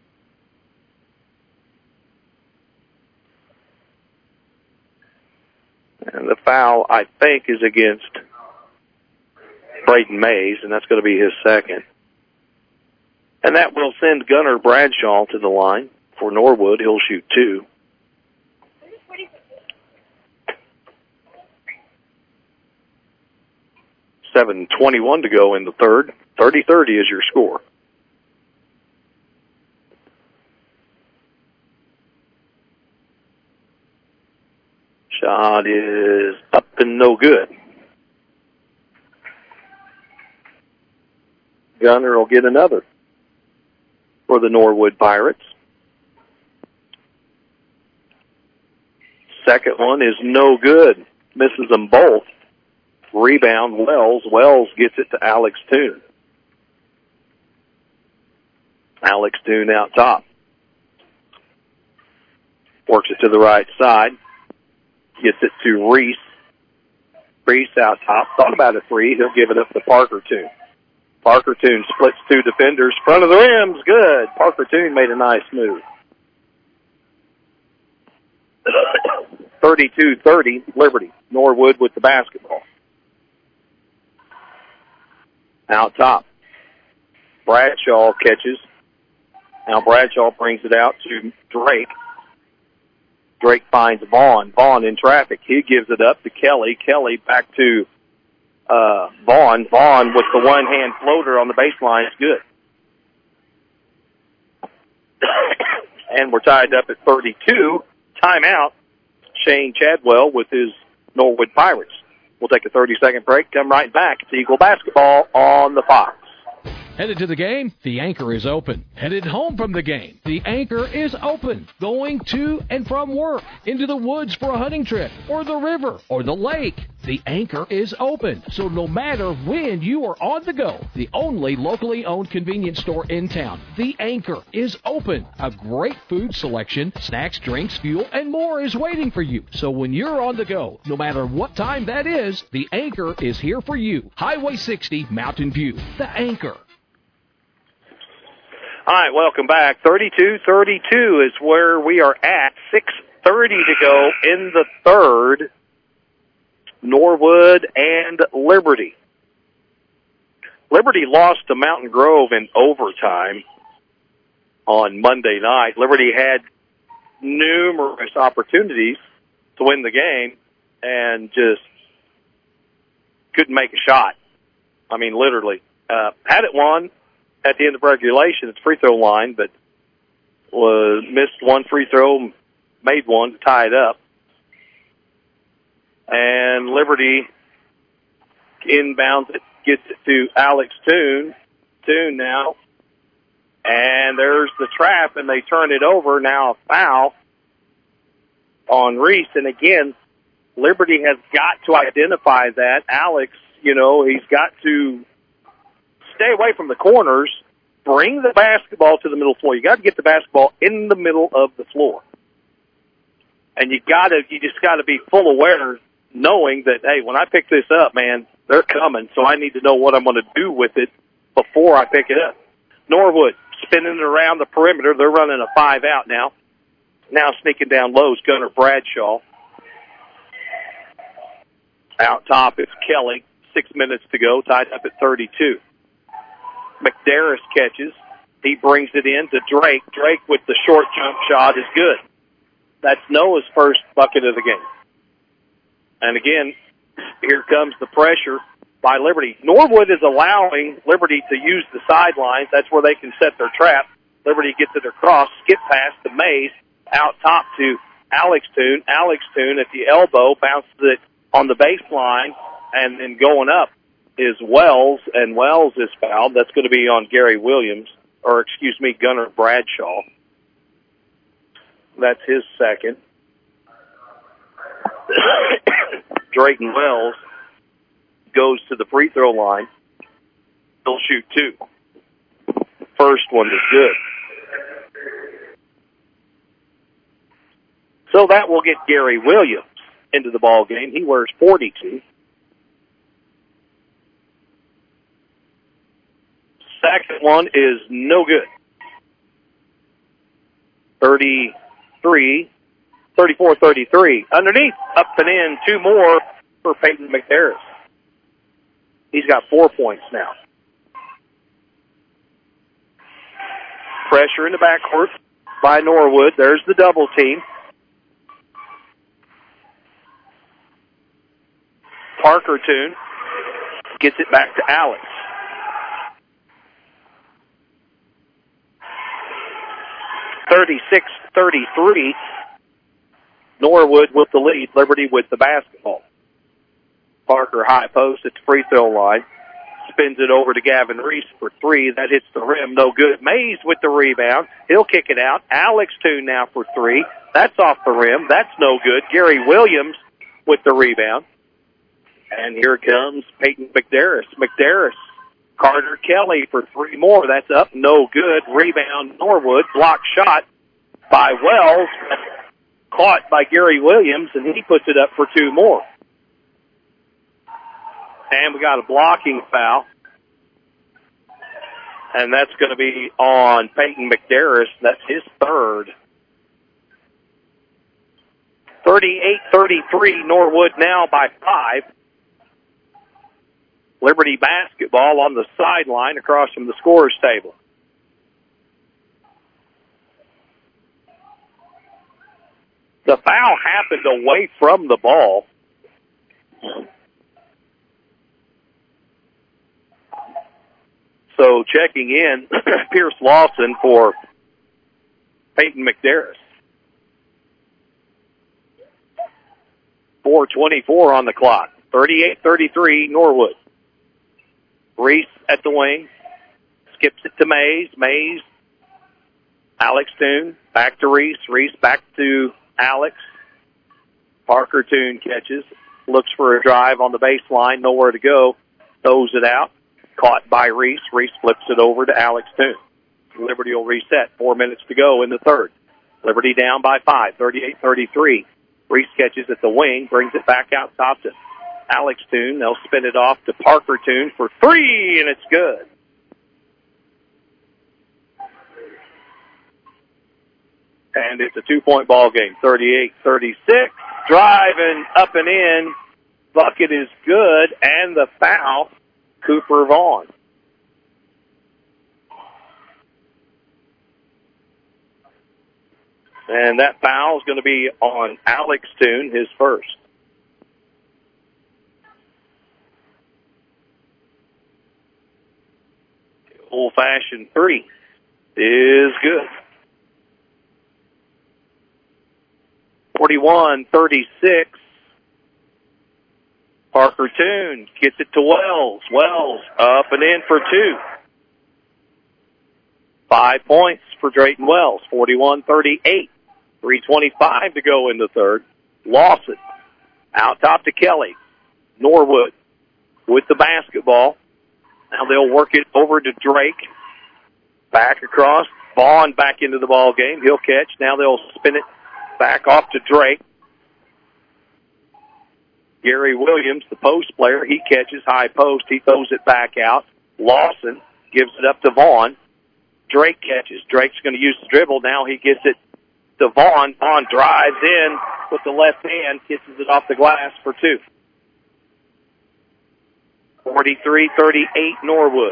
And the foul, I think, is against Braden Mays, and that's going to be his second. And that will send Gunnar Bradshaw to the line for Norwood. He'll shoot two. .21 to go in the third. 30-30 is your score. Shot is up and no good. Gunner will get another for the Norwood Pirates. Second one is no good. Misses them both. Rebound, Wells. Wells gets it to Alex Toon. Alex Toon out top. Works it to the right side. Gets it to Reese. Reese out top. Thought about a three. He'll give it up to Parker Toon. Parker Toon splits two defenders. Front of the rim's good. Parker Toon made a nice move. 32-30, Liberty. Norwood with the basketball. Out top. Bradshaw catches. Now Bradshaw brings it out to Drake. Drake finds Vaughn. Vaughn in traffic. He gives it up to Kelly. Kelly back to Vaughn. Vaughn with the one-hand floater on the baseline is good. And we're tied up at 32. Timeout. Shane Chadwell with his Norwood Pirates. We'll take a 30-second break, come right back. It's Eagle basketball on the Fox. Headed to the game? The Anchor is open. Headed home from the game? The Anchor is open. Going to and from work, into the woods for a hunting trip, or the river, or the lake. The Anchor is open. So no matter when you are on the go, the only locally owned convenience store in town, The Anchor is open. A great food selection, snacks, drinks, fuel, and more is waiting for you. So when you're on the go, no matter what time that is, The Anchor is here for you. Highway 60, Mountain View. The Anchor. All right, welcome back. 32-32 is where we are at. 6:30 to go in the third. Norwood and Liberty. Liberty lost to Mountain Grove in overtime on Monday night. Liberty had numerous opportunities to win the game and just couldn't make a shot. I mean, literally. Had it won at the end of regulation, it's free throw line, but missed one free throw, made one to tie it up. And Liberty inbounds it, gets it to Alex Toon. Toon now. And there's the trap, and they turn it over. Now a foul on Reese. And again, Liberty has got to identify that. Alex, he's got to stay away from the corners, bring the basketball to the middle floor. You got to get the basketball in the middle of the floor. And you just got to be full aware, knowing that, hey, when I pick this up, man, they're coming, so I need to know what I'm going to do with it before I pick it up. Norwood spinning it around the perimeter. They're running a 5-out now. Now sneaking down low is Gunnar Bradshaw. Out top is Kelly. 6 minutes to go, tied up at 32. McDarris catches. He brings it in to Drake. Drake with the short jump shot is good. That's Noah's first bucket of the game. And again, here comes the pressure by Liberty. Norwood is allowing Liberty to use the sidelines. That's where they can set their trap. Liberty gets it across, skip pass to Mays, out top to Alex Toon. Alex Toon at the elbow bounces it on the baseline, and then going up is Wells, and Wells is fouled. That's going to be on Gary Williams, Gunnar Bradshaw. That's his second. Drayton Wells goes to the free throw line. He'll shoot 2. First one is good. So that will get Gary Williams into the ball game. He wears 42. Second one is no good. 34-33. Underneath, up and in, 2 more for Peyton McDarris. He's got 4 points now. Pressure in the backcourt by Norwood. There's the double team. Parker Toon gets it back to Alex. (36-33). Norwood with the lead. Liberty with the basketball. Parker high post at the free throw line. Spins it over to Gavin Reese for 3. That hits the rim. No good. Mays with the rebound. He'll kick it out. Alex Toon now for 3. That's off the rim. That's no good. Gary Williams with the rebound. And here comes Peyton McDarris. McDarris. Carter Kelly for 3 more. That's up. No good. Rebound Norwood. Block shot by Wells. Caught by Gary Williams, and he puts it up for 2 more. And we got a blocking foul. And that's going to be on Peyton McDarris. That's his third. 38-33, Norwood now by 5. Liberty basketball on the sideline across from the scorer's table. The foul happened away from the ball. Also checking in, Pierce Lawson for Peyton McDarris. 4:24 on the clock. 38-33 Norwood. Reese at the wing. Skips it to Mays. Mays. Alex Toon. Back to Reese. Reese back to Alex. Parker Toon catches. Looks for a drive on the baseline. Nowhere to go. Throws it out. Caught by Reese. Reese flips it over to Alex Toon. Liberty will reset. 4 minutes to go in the third. Liberty down by 5. 38-33. Reese catches at the wing. Brings it back out top to Alex Toon. They'll spin it off to Parker Toon for 3, and it's good. And it's a 2-point ball game. 38-36. Driving up and in. Bucket is good, and the foul, Cooper Vaughn. And that foul is going to be on Alex Toon, his first. Old-fashioned 3 is good. 41-36. Parker Toon gets it to Wells. Wells up and in for 2. 5 points for Drayton Wells. 41-38. 3:25 to go in the third. Lawson out top to Kelly. Norwood with the basketball. Now they'll work it over to Drake. Back across. Vaughn back into the ball game. He'll catch. Now they'll spin it back off to Drake. Gary Williams, the post player, he catches high post. He throws it back out. Lawson gives it up to Vaughn. Drake catches. Drake's going to use the dribble. Now he gets it to Vaughn. Vaughn drives in with the left hand, kisses it off the glass for 2. 43-38 Norwood.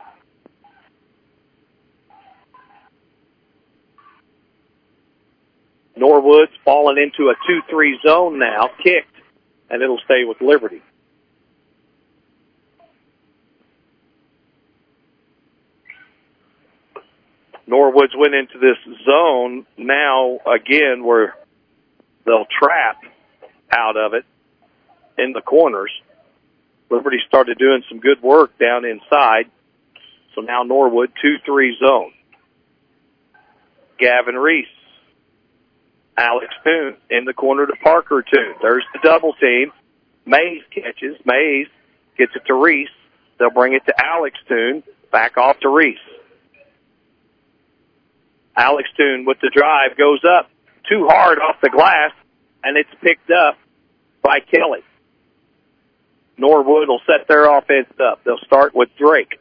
Norwood's fallen into a 2-3 zone now, kicked, and it'll stay with Liberty. Norwood's went into this zone now again where they'll trap out of it in the corners. Liberty started doing some good work down inside. So now Norwood 2-3 zone. Gavin Reese. Alex Toon in the corner to Parker Toon. There's the double team. Mays catches. Mays gets it to Reese. They'll bring it to Alex Toon. Back off to Reese. Alex Toon with the drive goes up too hard off the glass, and it's picked up by Kelly. Norwood will set their offense up. They'll start with Drake.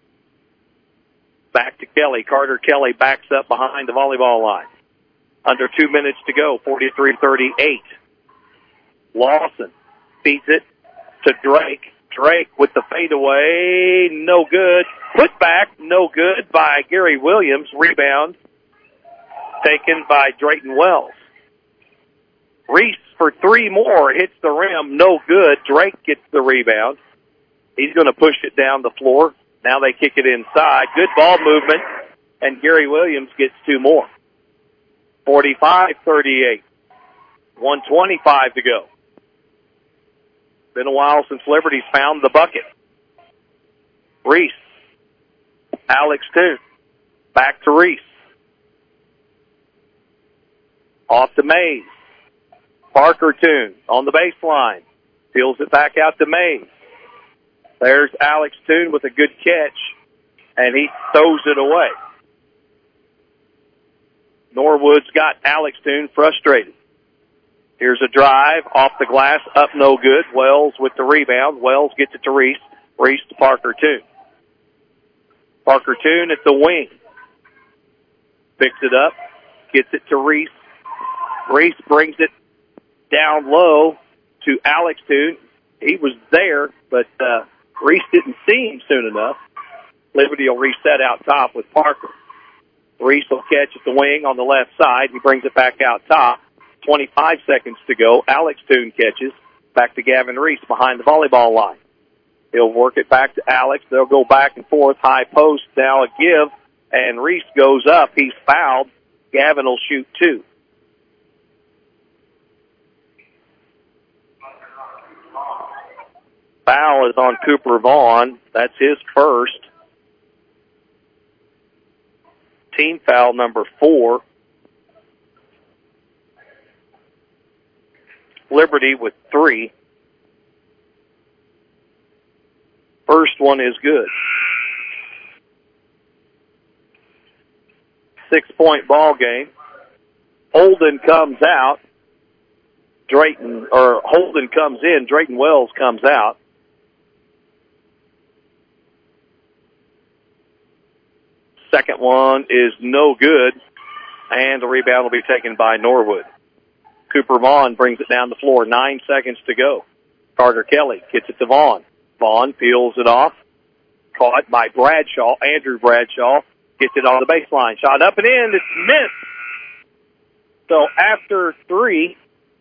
Back to Kelly. Carter Kelly backs up behind the volleyball line. Under 2 minutes to go, 43-38. Lawson feeds it to Drake. Drake with the fadeaway, no good. Put back, no good by Gary Williams. Rebound taken by Drayton Wells. Reese for 3 more, hits the rim, no good. Drake gets the rebound. He's going to push it down the floor. Now they kick it inside. Good ball movement, and Gary Williams gets 2 more. 45-38. 1:25 to go. Been a while since Liberty's found the bucket. Reese. Alex Toon. Back to Reese. Off to Mays. Parker Toon on the baseline. Peels it back out to Mays. There's Alex Toon with a good catch, and he throws it away. Norwood's got Alex Toon frustrated. Here's a drive off the glass, up no good. Wells with the rebound. Wells gets it to Reese. Reese to Parker Toon. Parker Toon at the wing. Picks it up, gets it to Reese. Reese brings it down low to Alex Toon. He was there, but Reese didn't see him soon enough. Liberty will reset out top with Parker. Reese will catch at the wing on the left side. He brings it back out top. 25 seconds to go. Alex Toon catches. Back to Gavin Reese behind the volleyball line. He'll work it back to Alex. They'll go back and forth. High post, now a give, and Reese goes up. He's fouled. Gavin will shoot 2. Foul is on Cooper Vaughn. That's his first. Team foul number 4. Liberty with 3. First one is good. 6-point ball game. Holden comes out. Holden comes in. Drayton Wells comes out. Second one is no good, and the rebound will be taken by Norwood. Cooper Vaughn brings it down the floor. 9 seconds to go. Carter Kelly gets it to Vaughn. Vaughn peels it off. Caught by Bradshaw. Andrew Bradshaw gets it on the baseline. Shot up and in. It's missed. So after 3,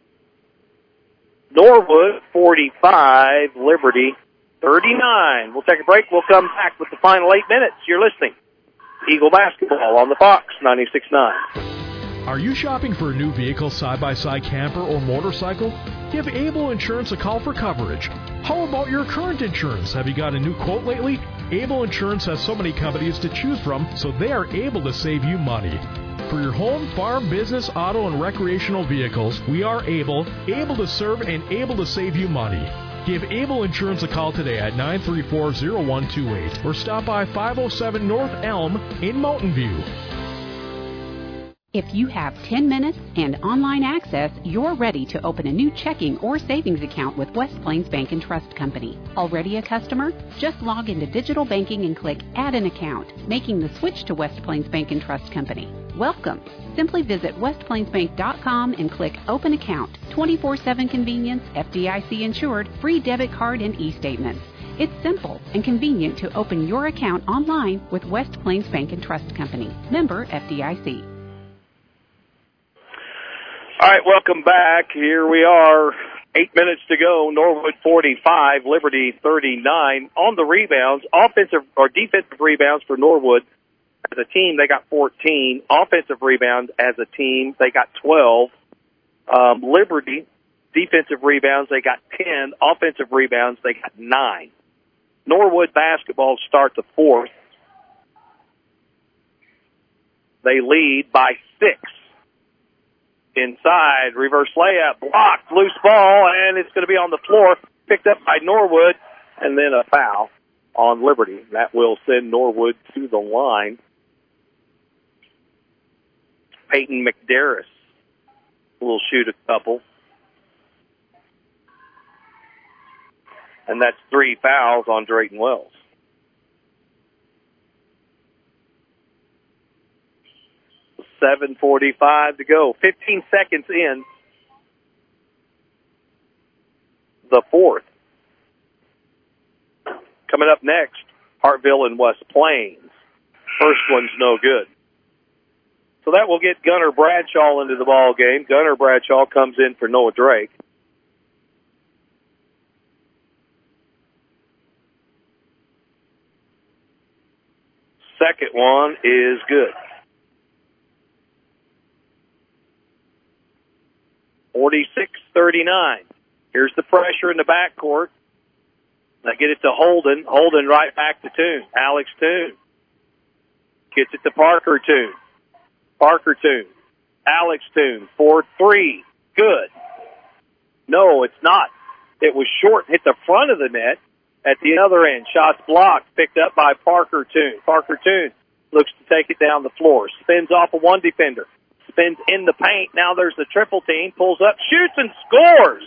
Norwood 45, Liberty 39. We'll take a break. We'll come back with the final 8 minutes. You're listening. Eagle Basketball on the Fox 96.9. Are you shopping for a new vehicle, side-by-side camper, or motorcycle? Give Able Insurance a call for coverage. How about your current insurance? Have you got a new quote lately? Able Insurance has so many companies to choose from, so they are able to save you money. For your home, farm, business, auto, and recreational vehicles, we are able to serve, and able to save you money. Give Able Insurance a call today at 934-0128 or stop by 507 North Elm in Mountain View. If you have 10 minutes and online access, you're ready to open a new checking or savings account with West Plains Bank and Trust Company. Already a customer? Just log into digital banking and click Add an Account, making the switch to West Plains Bank and Trust Company. Welcome. Simply visit westplainsbank.com and click Open Account. 24/7 convenience, FDIC insured, free debit card and e-statements. It's simple and convenient to open your account online with West Plains Bank and Trust Company. Member FDIC. All right, welcome back. Here we are, 8 minutes to go. Norwood 45, Liberty 39. On the rebounds, offensive or defensive rebounds for Norwood. As a team, they got 14. Offensive rebounds as a team, they got 12. Liberty, defensive rebounds, they got 10. Offensive rebounds, they got 9. Norwood basketball starts the 4th. They lead by 6. Inside, reverse layup, blocked, loose ball, and it's going to be on the floor, picked up by Norwood, and then a foul on Liberty. That will send Norwood to the line. Peyton McDarris will shoot a couple. And that's 3 fouls on Drayton Wells. .7:45 to go. 15 seconds in the 4th. Coming up next, Hartville and West Plains. First one's no good. So that will get Gunnar Bradshaw into the ball game. Gunnar Bradshaw comes in for Noah Drake. Second one is good. 46-39. Here's the pressure in the backcourt. They get it to Holden. Holden right back to Toon. Alex Toon. Gets it to Parker Toon. Parker Toon. Alex Toon for 3. Good. No, it's not. It was short, hit the front of the net at the other end. Shots blocked, picked up by Parker Toon. Parker Toon looks to take it down the floor. Spins off of one defender. Spins in the paint. Now there's the triple team. Pulls up, shoots, and scores.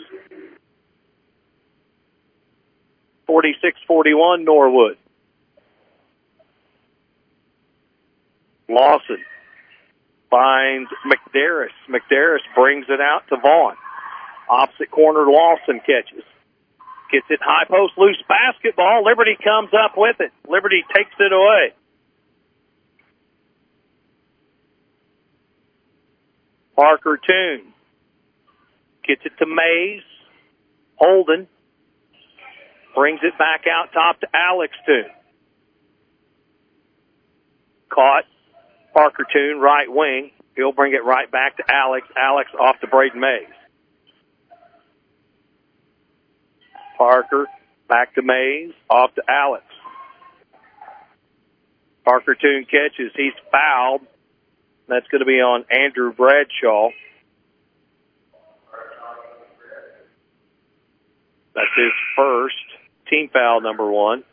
46-41 Norwood. Lawson finds McDarris. McDarris brings it out to Vaughn. Opposite corner, Lawson catches. Gets it high post, loose basketball. Liberty comes up with it. Liberty takes it away. Parker Toon gets it to Mays. Holden Brings it back out top to Alex Toon. Caught. Parker Toon, right wing. He'll bring it right back to Alex. Alex off to Braden Mays. Parker back to Mays. Off to Alex. Parker Toon catches. He's fouled. That's going to be on Andrew Bradshaw. That's his first. Team foul number 1.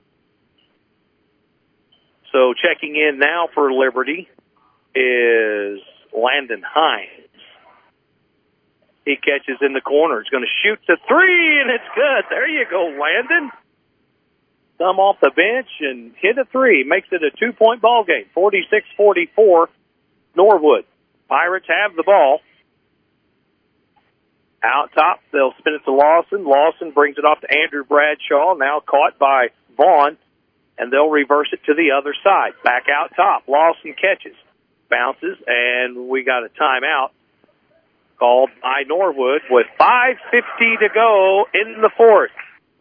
So checking in now for Liberty is Landon Hines. He catches in the corner. He's going to shoot the 3, and it's good. There you go, Landon. Come off the bench and hit a 3. Makes it a 2-point ball game. 46-44, Norwood. Pirates have the ball. Out top, they'll spin it to Lawson. Lawson brings it off to Andrew Bradshaw, now caught by Vaughn, and they'll reverse it to the other side. Back out top. Lawson catches, bounces, and we got a timeout called by Norwood with 5:50 to go in the fourth.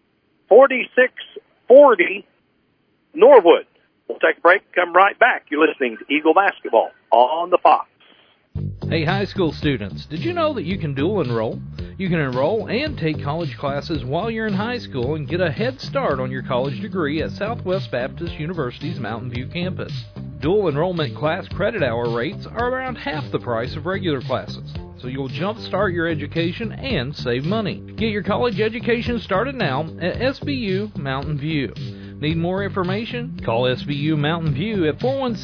46-40, Norwood. We'll take a break, come right back. You're listening to Eagle Basketball on the Fox. Hey, high school students, did you know that you can dual enroll? You can enroll and take college classes while you're in high school and get a head start on your college degree at Southwest Baptist University's Mountain View campus. Dual enrollment class credit hour rates are around half the price of regular classes, so you'll jumpstart your education and save money. Get your college education started now at SBU Mountain View. Need more information? Call SBU Mountain View at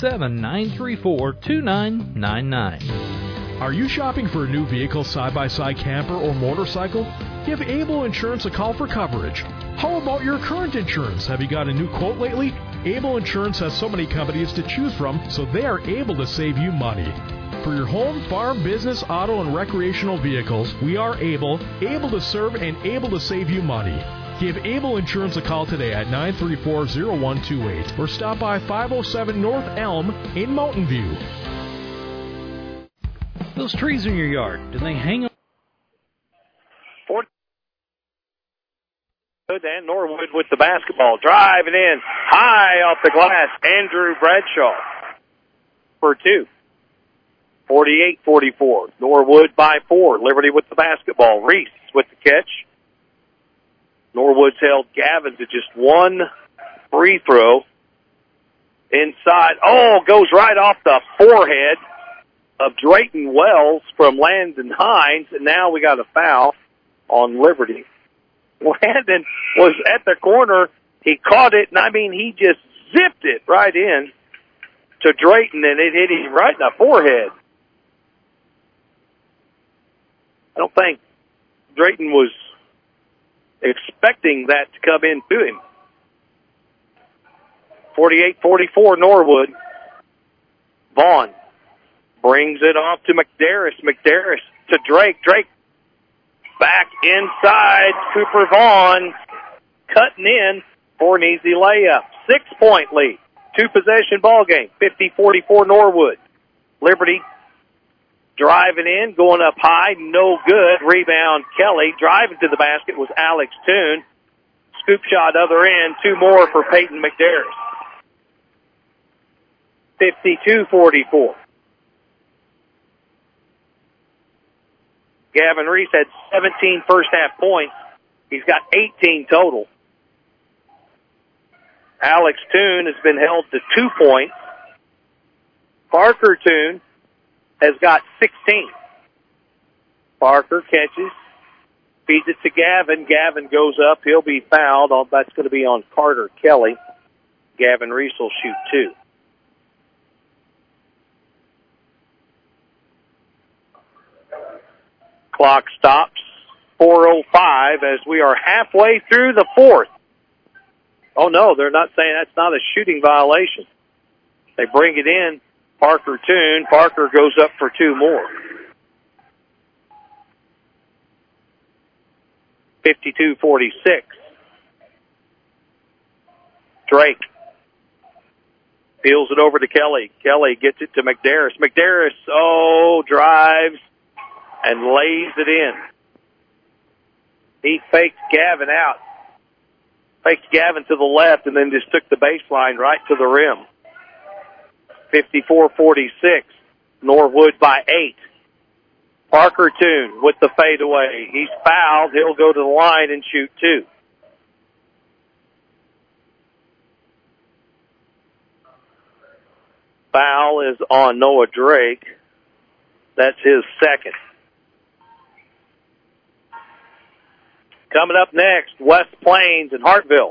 417-934-2999. Are you shopping for a new vehicle, side-by-side camper, or motorcycle? Give Able Insurance a call for coverage. How about your current insurance? Have you got a new quote lately? Able Insurance has so many companies to choose from, so they are able to save you money. For your home, farm, business, auto, and recreational vehicles, we are able to serve, and able to save you money. Give Able Insurance a call today at 934-0128 or stop by 507 North Elm in Mountain View. Those trees in your yard, did they hang up? And Norwood with the basketball. Driving in high off the glass. Andrew Bradshaw for 2. 48-44. Norwood by 4. Liberty with the basketball. Reese with the catch. Norwood's held Gavin to just one free throw. Inside. Oh, goes right off the forehead of Drayton Wells from Landon Hines. And now we got a foul on Liberty. Landon was at the corner. He caught it, and he just zipped it right in to Drayton, and it hit him right in the forehead. I don't think Drayton was expecting that to come in to him. 48-44 Norwood. Vaughn brings it off to McDarris. McDarris to Drake. Drake back inside. Cooper Vaughn cutting in for an easy layup. 6-point lead. 2-possession ball game. 50-44 Norwood. Liberty driving in, going up high, no good. Rebound Kelly. Driving to the basket was Alex Toon. Scoop shot other end. 2 more for Peyton McDarris. 52-44. Gavin Reese had 17 first-half points. He's got 18 total. Alex Toon has been held to 2 points. Parker Toon has got 16. Parker catches, feeds it to Gavin. Gavin goes up. He'll be fouled. That's going to be on Carter Kelly. Gavin Reese will shoot 2. Clock stops. 4:05 as we are halfway through the fourth. Oh, no, they're not saying that's not a shooting violation. They bring it in. Parker Toon. Parker goes up for 2 more. 52-46. Drake peels it over to Kelly. Kelly gets it to McDarris. McDarris, drives and lays it in. He fakes Gavin out. Faked Gavin to the left and then just took the baseline right to the rim. 54-46. Norwood by 8. Parker Toon with the fadeaway. He's fouled. He'll go to the line and shoot 2. Foul is on Noah Drake. That's his second. Coming up next, West Plains and Hartville.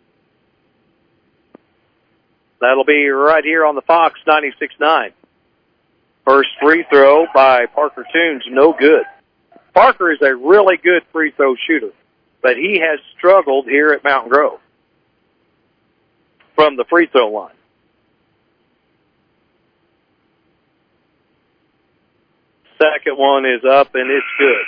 That'll be right here on the Fox 96.9. First free throw by Parker Toon's no good. Parker is a really good free throw shooter, but he has struggled here at Mountain Grove from the free throw line. Second one is up, and it's good.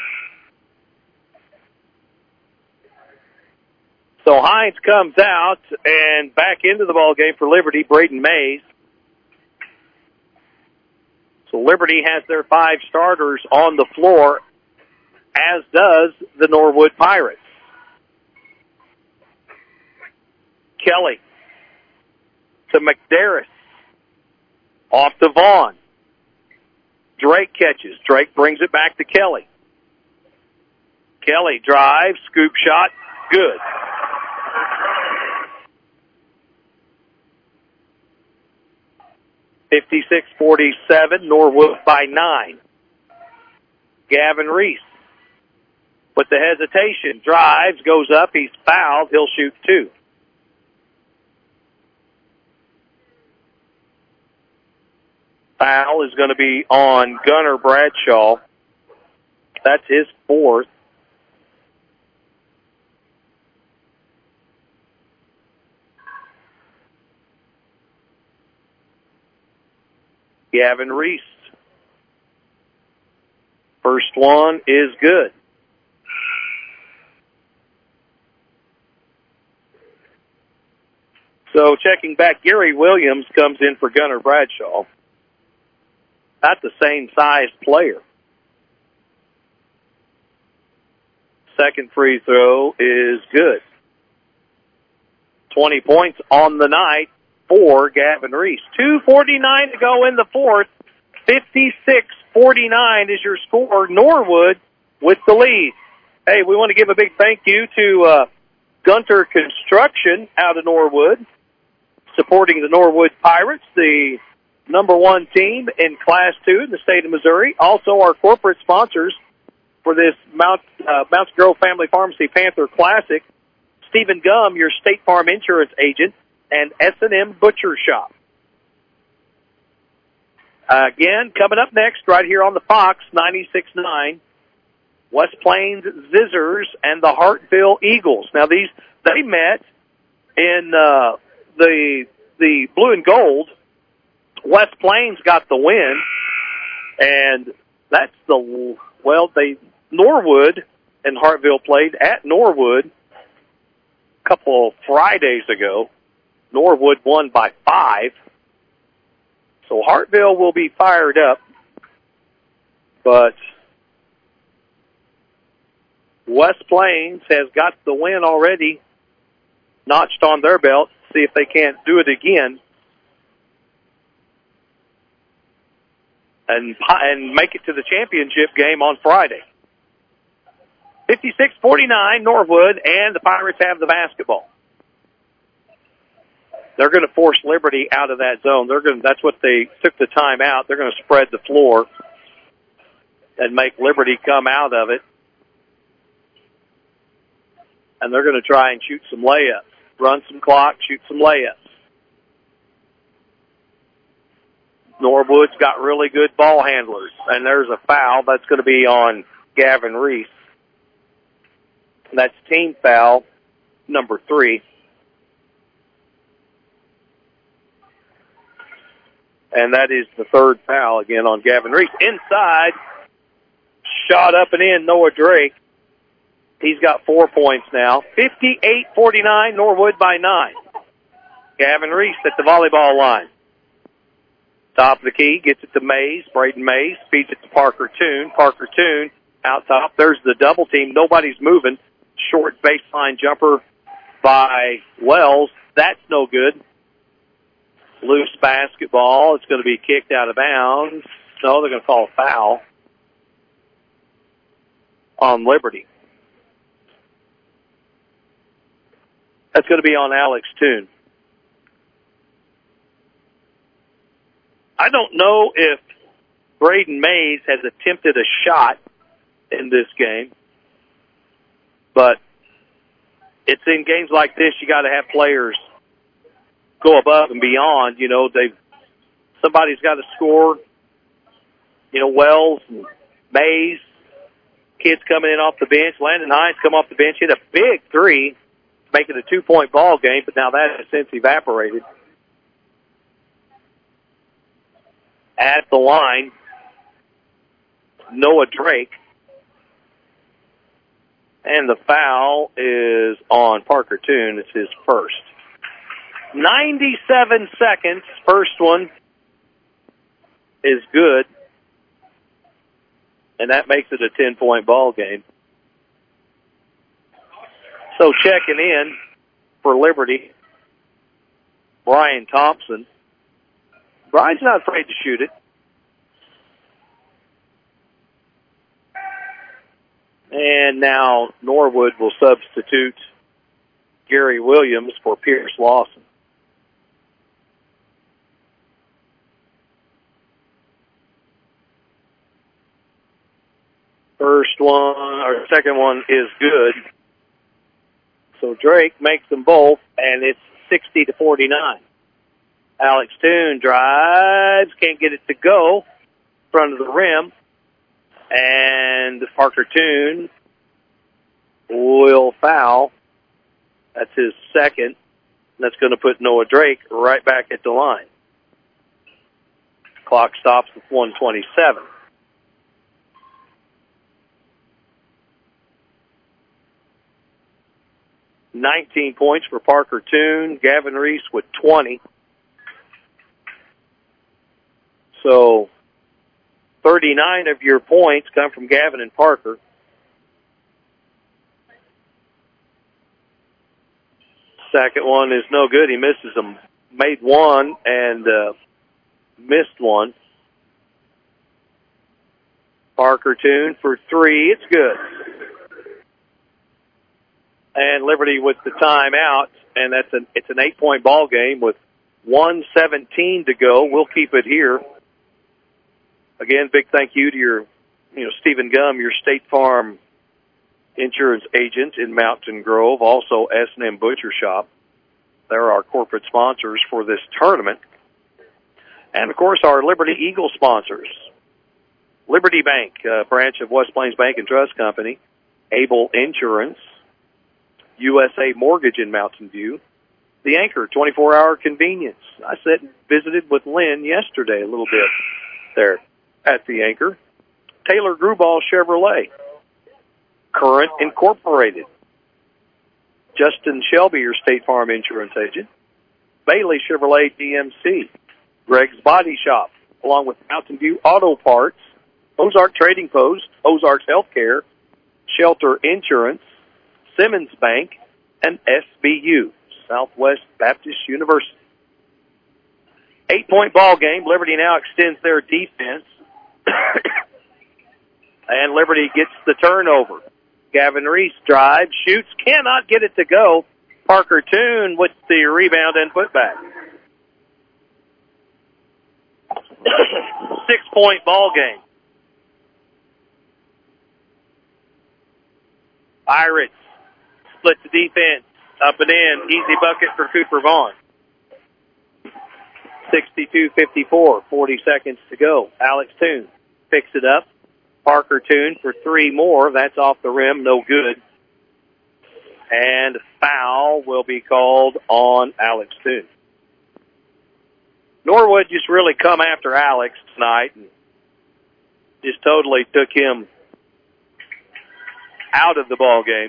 So Hines comes out, and back into the ball game for Liberty, Braden Mays. So Liberty has their 5 starters on the floor, as does the Norwood Pirates. Kelly to McDarris. Off to Vaughn. Drake catches. Drake brings it back to Kelly. Kelly drives, scoop shot, good. (56-47), Norwood by 9. Gavin Reese with the hesitation, drives, goes up, he's fouled, he'll shoot 2. Foul is going to be on Gunnar Bradshaw. That's his 4th. Gavin Reese. First one is good. So checking back, Gary Williams comes in for Gunnar Bradshaw. Not the same size player. Second free throw is good. 20 points on the night for Gavin Reese. 2:49 to go in the 4th. 56-49 is your score. Norwood with the lead. Hey, we want to give a big thank you to Gunter Construction out of Norwood, supporting the Norwood Pirates, the number 1 team in Class 2 in the state of Missouri. Also our corporate sponsors for this Mounts Grove Family Pharmacy Panther Classic, Stephen Gum, your State Farm insurance agent, and S&M Butcher Shop. Again, coming up next right here on the Fox 96.9, West Plains Zizzers and the Hartville Eagles. Now they met in the blue and gold. West Plains got the win, and that's Norwood and Hartville played at Norwood a couple of Fridays ago. Norwood won by 5. So Hartville will be fired up, but West Plains has got the win already notched on their belt. See if they can't do it again and make it to the championship game on Friday. 56-49, Norwood, and the Pirates have the basketball. They're going to force Liberty out of that zone. That's what they took the time out. They're going to spread the floor and make Liberty come out of it. And they're going to try and shoot some layups, run some clock, shoot some layups. Norwood's got really good ball handlers, and there's a foul. That's going to be on Gavin Reese. And that's team foul number 3. And that is the 3rd foul again on Gavin Reese. Inside, shot up and in, Noah Drake. He's got 4 points now. 58-49, Norwood by 9. Gavin Reese at the volleyball line. Top of the key, gets it to Mays. Braden Mays feeds it to Parker Toon. Parker Toon out top. There's the double team. Nobody's moving. Short baseline jumper by Wells. That's no good. Loose basketball. It's going to be kicked out of bounds. No, they're going to call a foul on Liberty. That's going to be on Alex Toon. I don't know if Braden Mays has attempted a shot in this game, but it's in games like this you got to have players go above and beyond. You know, somebody's got to score. You know, Wells and Mays, kids coming in off the bench. Landon Hines come off the bench, hit a big three, make it a 2-point ball game, but now that has since evaporated. At the line, Noah Drake. And the foul is on Parker Toon. It's his first. 97 seconds. First one is good. And that makes it a 10-point ball game. So checking in for Liberty, Brian Thompson. Brian's not afraid to shoot it. And now Norwood will substitute Gary Williams for Pierce Lawson. Second one is good. So Drake makes them both, and it's 60-49. Alex Toon drives, can't get it to go, front of the rim, and Parker Toon will foul. That's his second. That's going to put Noah Drake right back at the line. Clock stops at 1:27. $19 points for Parker Toon. Gavin Reese with 20. So 39 of your points come from Gavin and Parker. Second one is no good. He misses them. Made one and missed one. Parker Toon for three. It's good. And Liberty with the timeout, and it's an 8-point ball game with 1:17 to go. We'll keep it here. Again, big thank you to Stephen Gum, your State Farm insurance agent in Mountain Grove, also S&M Butcher Shop. They're our corporate sponsors for this tournament. And, of course, our Liberty Eagle sponsors. Liberty Bank, branch of West Plains Bank and Trust Company. Able Insurance. USA Mortgage in Mountain View. The Anchor, 24-hour convenience. I visited with Lynn yesterday a little bit there at the Anchor. Taylor Gruball Chevrolet. Current Incorporated. Justin Shelby, your State Farm insurance agent. Bailey Chevrolet DMC. Greg's Body Shop, along with Mountain View Auto Parts. Ozark Trading Post. Ozark Healthcare. Shelter Insurance. Simmons Bank, and SBU, Southwest Baptist University. 8-point ball game. Liberty now extends their defense. And Liberty gets the turnover. Gavin Reese drives, shoots, cannot get it to go. Parker Toon with the rebound and putback. 6-point ball game. Pirates split the defense, up and in, easy bucket for Cooper Vaughn. 62-54, 40 seconds to go. Alex Toon picks it up. Parker Toon for three more. That's off the rim, no good. And foul will be called on Alex Toon. Norwood just really come after Alex tonight and just totally took him out of the ball game.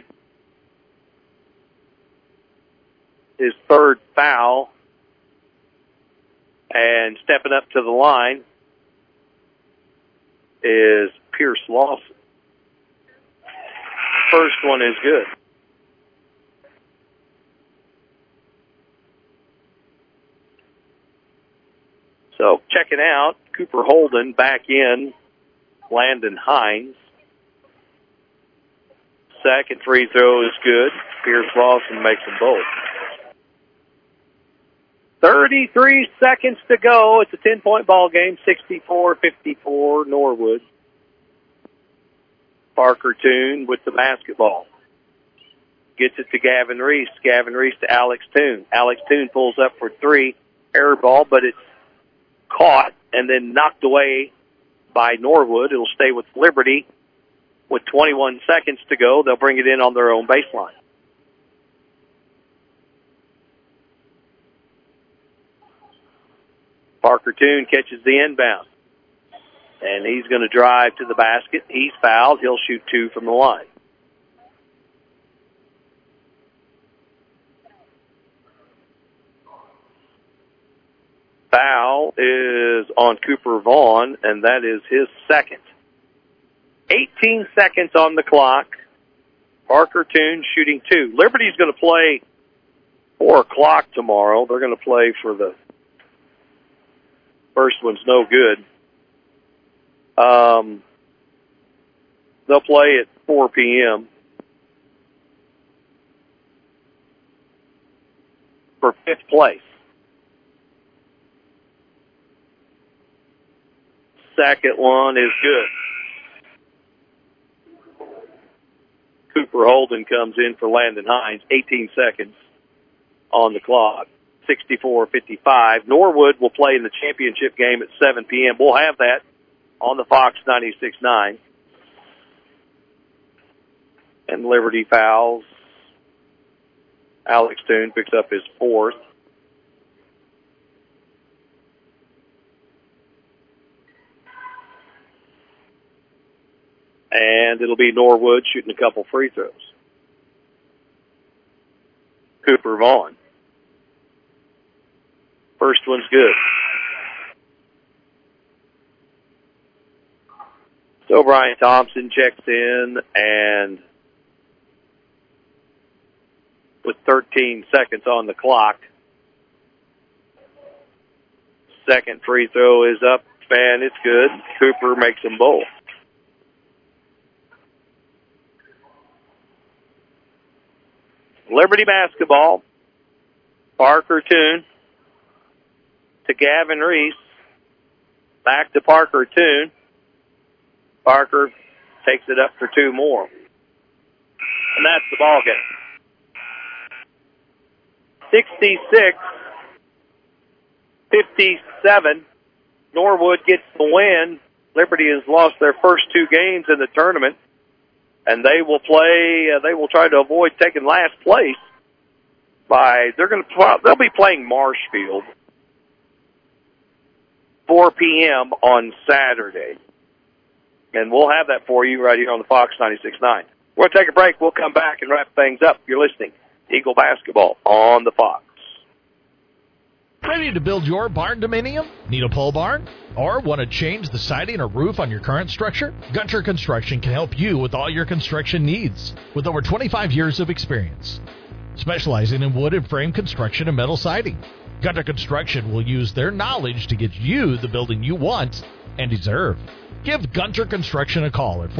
His third foul, and stepping up to the line is Pierce Lawson. First one is good. second out. Cooper Holden back in. Landon Hines. Second free throw is good. Pierce Lawson makes them both. 33 seconds to go. It's a 10-point ball game. 64-54 Norwood. Parker Toon with the basketball. Gets it to Gavin Reese. Gavin Reese to Alex Toon. Alex Toon pulls up for three. Air ball, but it's caught and then knocked away by Norwood. It'll stay with Liberty. With 21 seconds to go, they'll bring it in on their own baseline. Parker Toon catches the inbound. And he's going to drive to the basket. He's fouled. He'll shoot two from the line. Foul is on Cooper Vaughn, and that is his second. 18 seconds on the clock. Parker Toon shooting two. Liberty's going to play 4 o'clock tomorrow. They're going to play for the first one's no good. They'll play at 4 p.m. for 5th place. Second one is good. Cooper Holden comes in for Landon Hines. 18 seconds on the clock. 64-55. Norwood will play in the championship game at 7 p.m. We'll have that on the Fox 96.9. And Liberty fouls. Alex Toon picks up his 4th. And it'll be Norwood shooting a couple free throws. Cooper Vaughn. First one's good. So Brian Thompson checks in, and with 13 seconds on the clock, second free throw is up, and it's good. Cooper makes them both. Liberty basketball. Parker Toon to Gavin Reese. Back to Parker Toon. Parker takes it up for 2 more. And that's the ball game. 66-57. Norwood gets the win. Liberty has lost their first 2 games in the tournament. And they will play, they will try to avoid taking last place they'll be playing Marshfield 4 p.m. on Saturday. And we'll have that for you right here on the Fox 96.9. We're going to take a break. We'll come back and wrap things up. You're listening to Eagle Basketball on the Fox. Ready to build your barn dominium? Need a pole barn? Or want to change the siding or roof on your current structure? Gunter Construction can help you with all your construction needs. With over 25 years of experience, specializing in wood and frame construction and metal siding, Gunter Construction will use their knowledge to get you the building you want and deserve. Give Gunter Construction a call at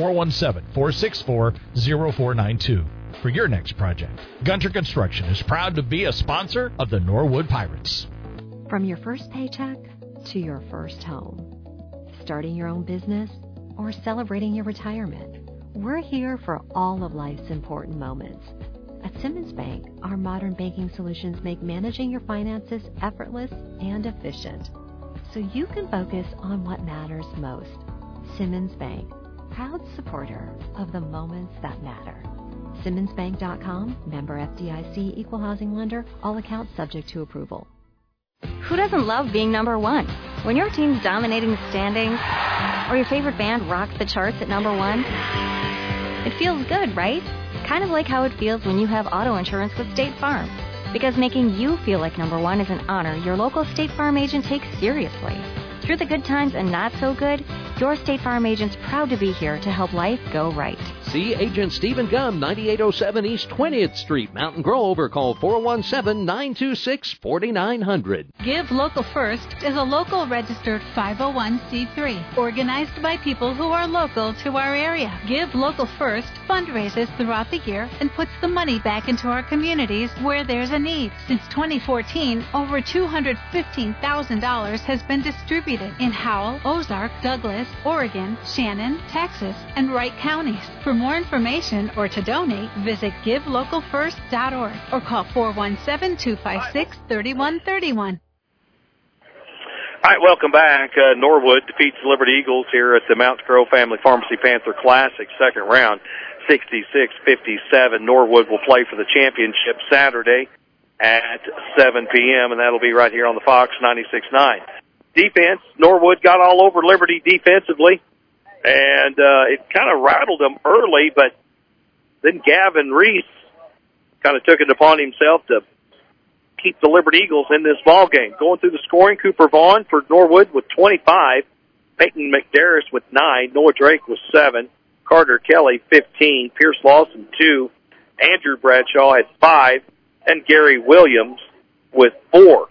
417-464-0492 for your next project. Gunter Construction is proud to be a sponsor of the Norwood Pirates. From your first paycheck to your first home, starting your own business, or celebrating your retirement, we're here for all of life's important moments. At Simmons Bank, our modern banking solutions make managing your finances effortless and efficient, so you can focus on what matters most. Simmons Bank, proud supporter of the moments that matter. SimmonsBank.com, member FDIC, equal housing lender, all accounts subject to approval. Who doesn't love being number one? When your team's dominating the standings, or your favorite band rocks the charts at number one, it feels good, right? Kind of like how it feels when you have auto insurance with State Farm. Because making you feel like number one is an honor your local State Farm agent takes seriously. Through the good times and not so good, your State Farm agent's proud to be here to help life go right. See Agent Stephen Gunn, 9807 East 20th Street, Mountain Grove, or call 417-926-4900. Give Local First is a local registered 501c3 organized by people who are local to our area. Give Local First fundraises throughout the year and puts the money back into our communities where there's a need. Since 2014, over $215,000 has been distributed in Howell, Ozark, Douglas, Oregon, Shannon, Texas, and Wright counties. For more information or to donate, visit givelocalfirst.org or call 417-256-3131. All right, welcome back. Norwood defeats the Liberty Eagles here at the Mountain Grove Family Pharmacy Panther Classic, second round, 66-57. Norwood will play for the championship Saturday at 7 p.m., and that'll be right here on the Fox 96.9. Defense, Norwood got all over Liberty defensively, and it kind of rattled them early, but then Gavin Reese kind of took it upon himself to keep the Liberty Eagles in this ball game. Going through the scoring, Cooper Vaughn for Norwood with 25, Peyton McDarris with 9, Noah Drake with 7, Carter Kelly 15, Pierce Lawson 2, Andrew Bradshaw had 5, and Gary Williams with 4.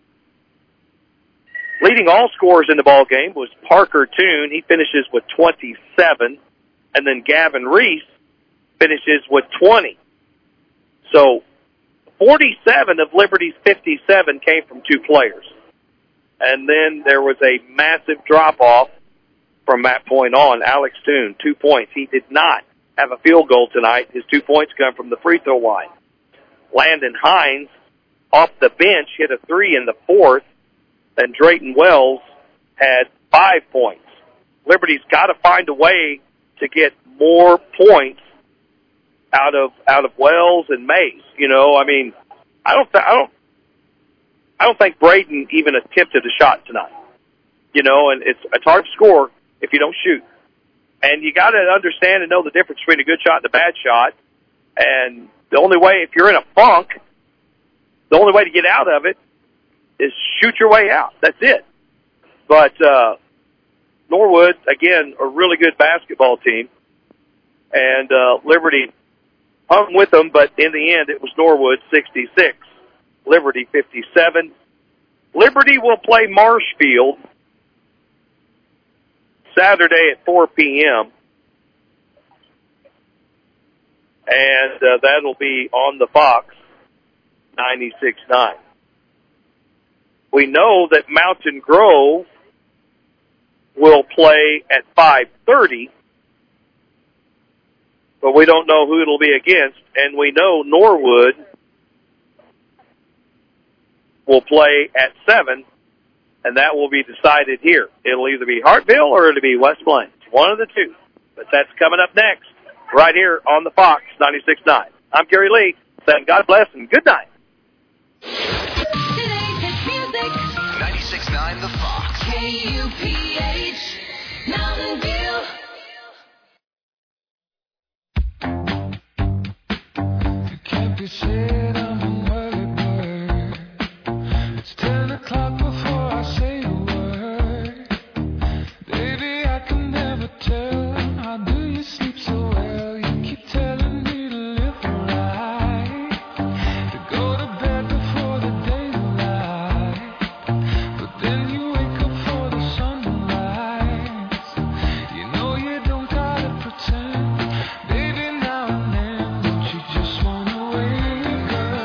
Leading all scorers in the ball game was Parker Toon. He finishes with 27, and then Gavin Reese finishes with 20. So 47 of Liberty's 57 came from 2 players. And then there was a massive drop-off from that point on. Alex Toon, 2 points. He did not have a field goal tonight. His 2 points come from the free throw line. Landon Hines, off the bench, hit a 3 in the 4th, and Drayton Wells had 5 points. Liberty's got to find a way to get more points out of Wells and Mays. You know, I mean, I don't think Braden even attempted a shot tonight. You know, and it's hard to score if you don't shoot. And you got to understand and know the difference between a good shot and a bad shot. And the only way, if you're in a funk, the only way to get out of it is shoot your way out. That's it. But Norwood, again, a really good basketball team. And Liberty hung with them, but in the end, it was Norwood 66, Liberty 57. Liberty will play Marshfield Saturday at 4 p.m., and that'll be on the Fox 96.9. We know that Mountain Grove will play at 5:30, but we don't know who it'll be against, and we know Norwood will play at 7, and that will be decided here. It'll either be Hartville or it'll be West Plains, one of the two. But that's coming up next, right here on the Fox 96.9. I'm Gary Lee, saying God bless and good night. 96.9 The Fox. KUPH, Mountain View. You can't be said I'm an early bird. It's 10 o'clock before I say a word. Baby, I can never tell. How do you sleep so well? You keep telling me to live right, to go to bed before the daylight. But then you wake up for the sunrise. You know you don't gotta pretend. Baby, now and then, don't you just wanna wake up?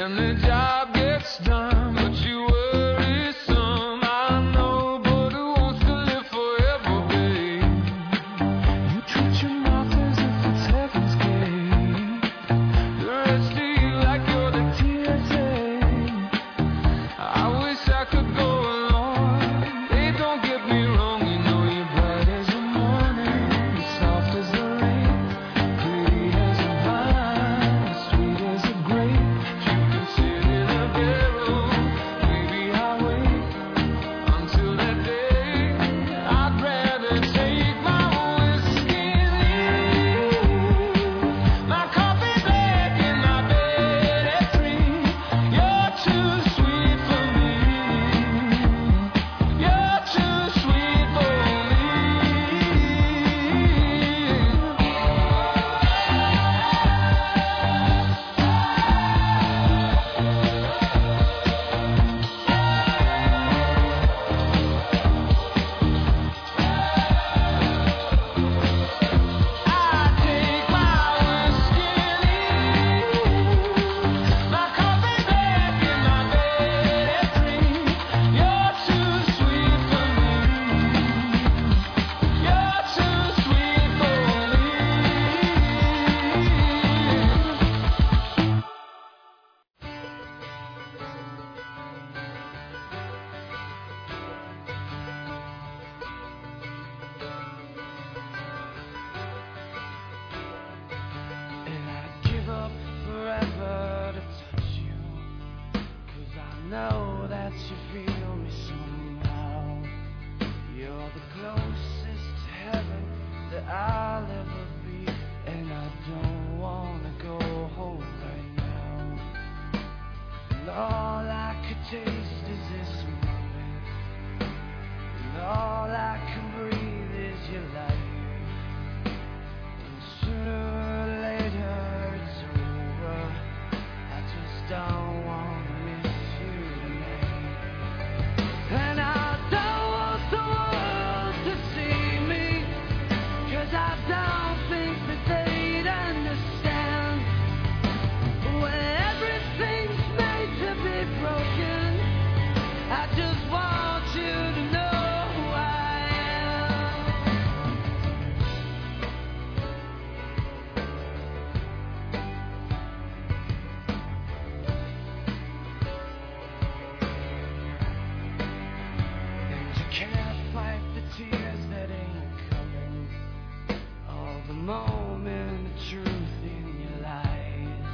and the job gets done, but you worry some. I know, but who wants to live forever, babe? You treat your mouth as if it's heaven's gate. The rest of you like you're the TSA. I wish I could go along. Hey, don't get me wrong, you know you're bright as the morning, soft as the rain, pretty as a vine, sweet as a grape. You can sit in a barrel, maybe I'll wait until that day. I'd rather take my whiskey and leave my coffee black and my bed at 3. You're too sweet for me. You're too sweet for me. I take my whiskey and leave my coffee black and my bed at 3. You're too sweet for me. You're too sweet for me. And I'd give up forever to touch you, 'cause I know that you feel me somehow. You're the closest to heaven that I'll ever be, and I don't wanna go home right now. And all I could taste is this moment, and all I can breathe is your light. And sooner or later it's over. I just don't wanna miss you tonight. And I don't want the world to see me, 'cause I don't think that they'd understand. When everything's made to be broken, I just want you to know who I am. And you can't fight the tears that ain't coming, all the moment of truth in your lies.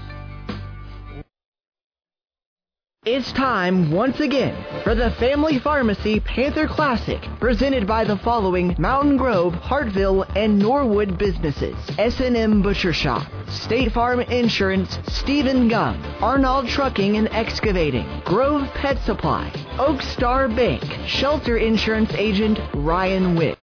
It's time once again for the Family Pharmacy Panther Classic, presented by the following Mountain Grove, Hartville, and Norwood businesses: S&M Butcher Shop, State Farm Insurance, Stephen Gum, Arnold Trucking and Excavating, Grove Pet Supply, Oak Star Bank, Shelter Insurance Agent Ryan Witt.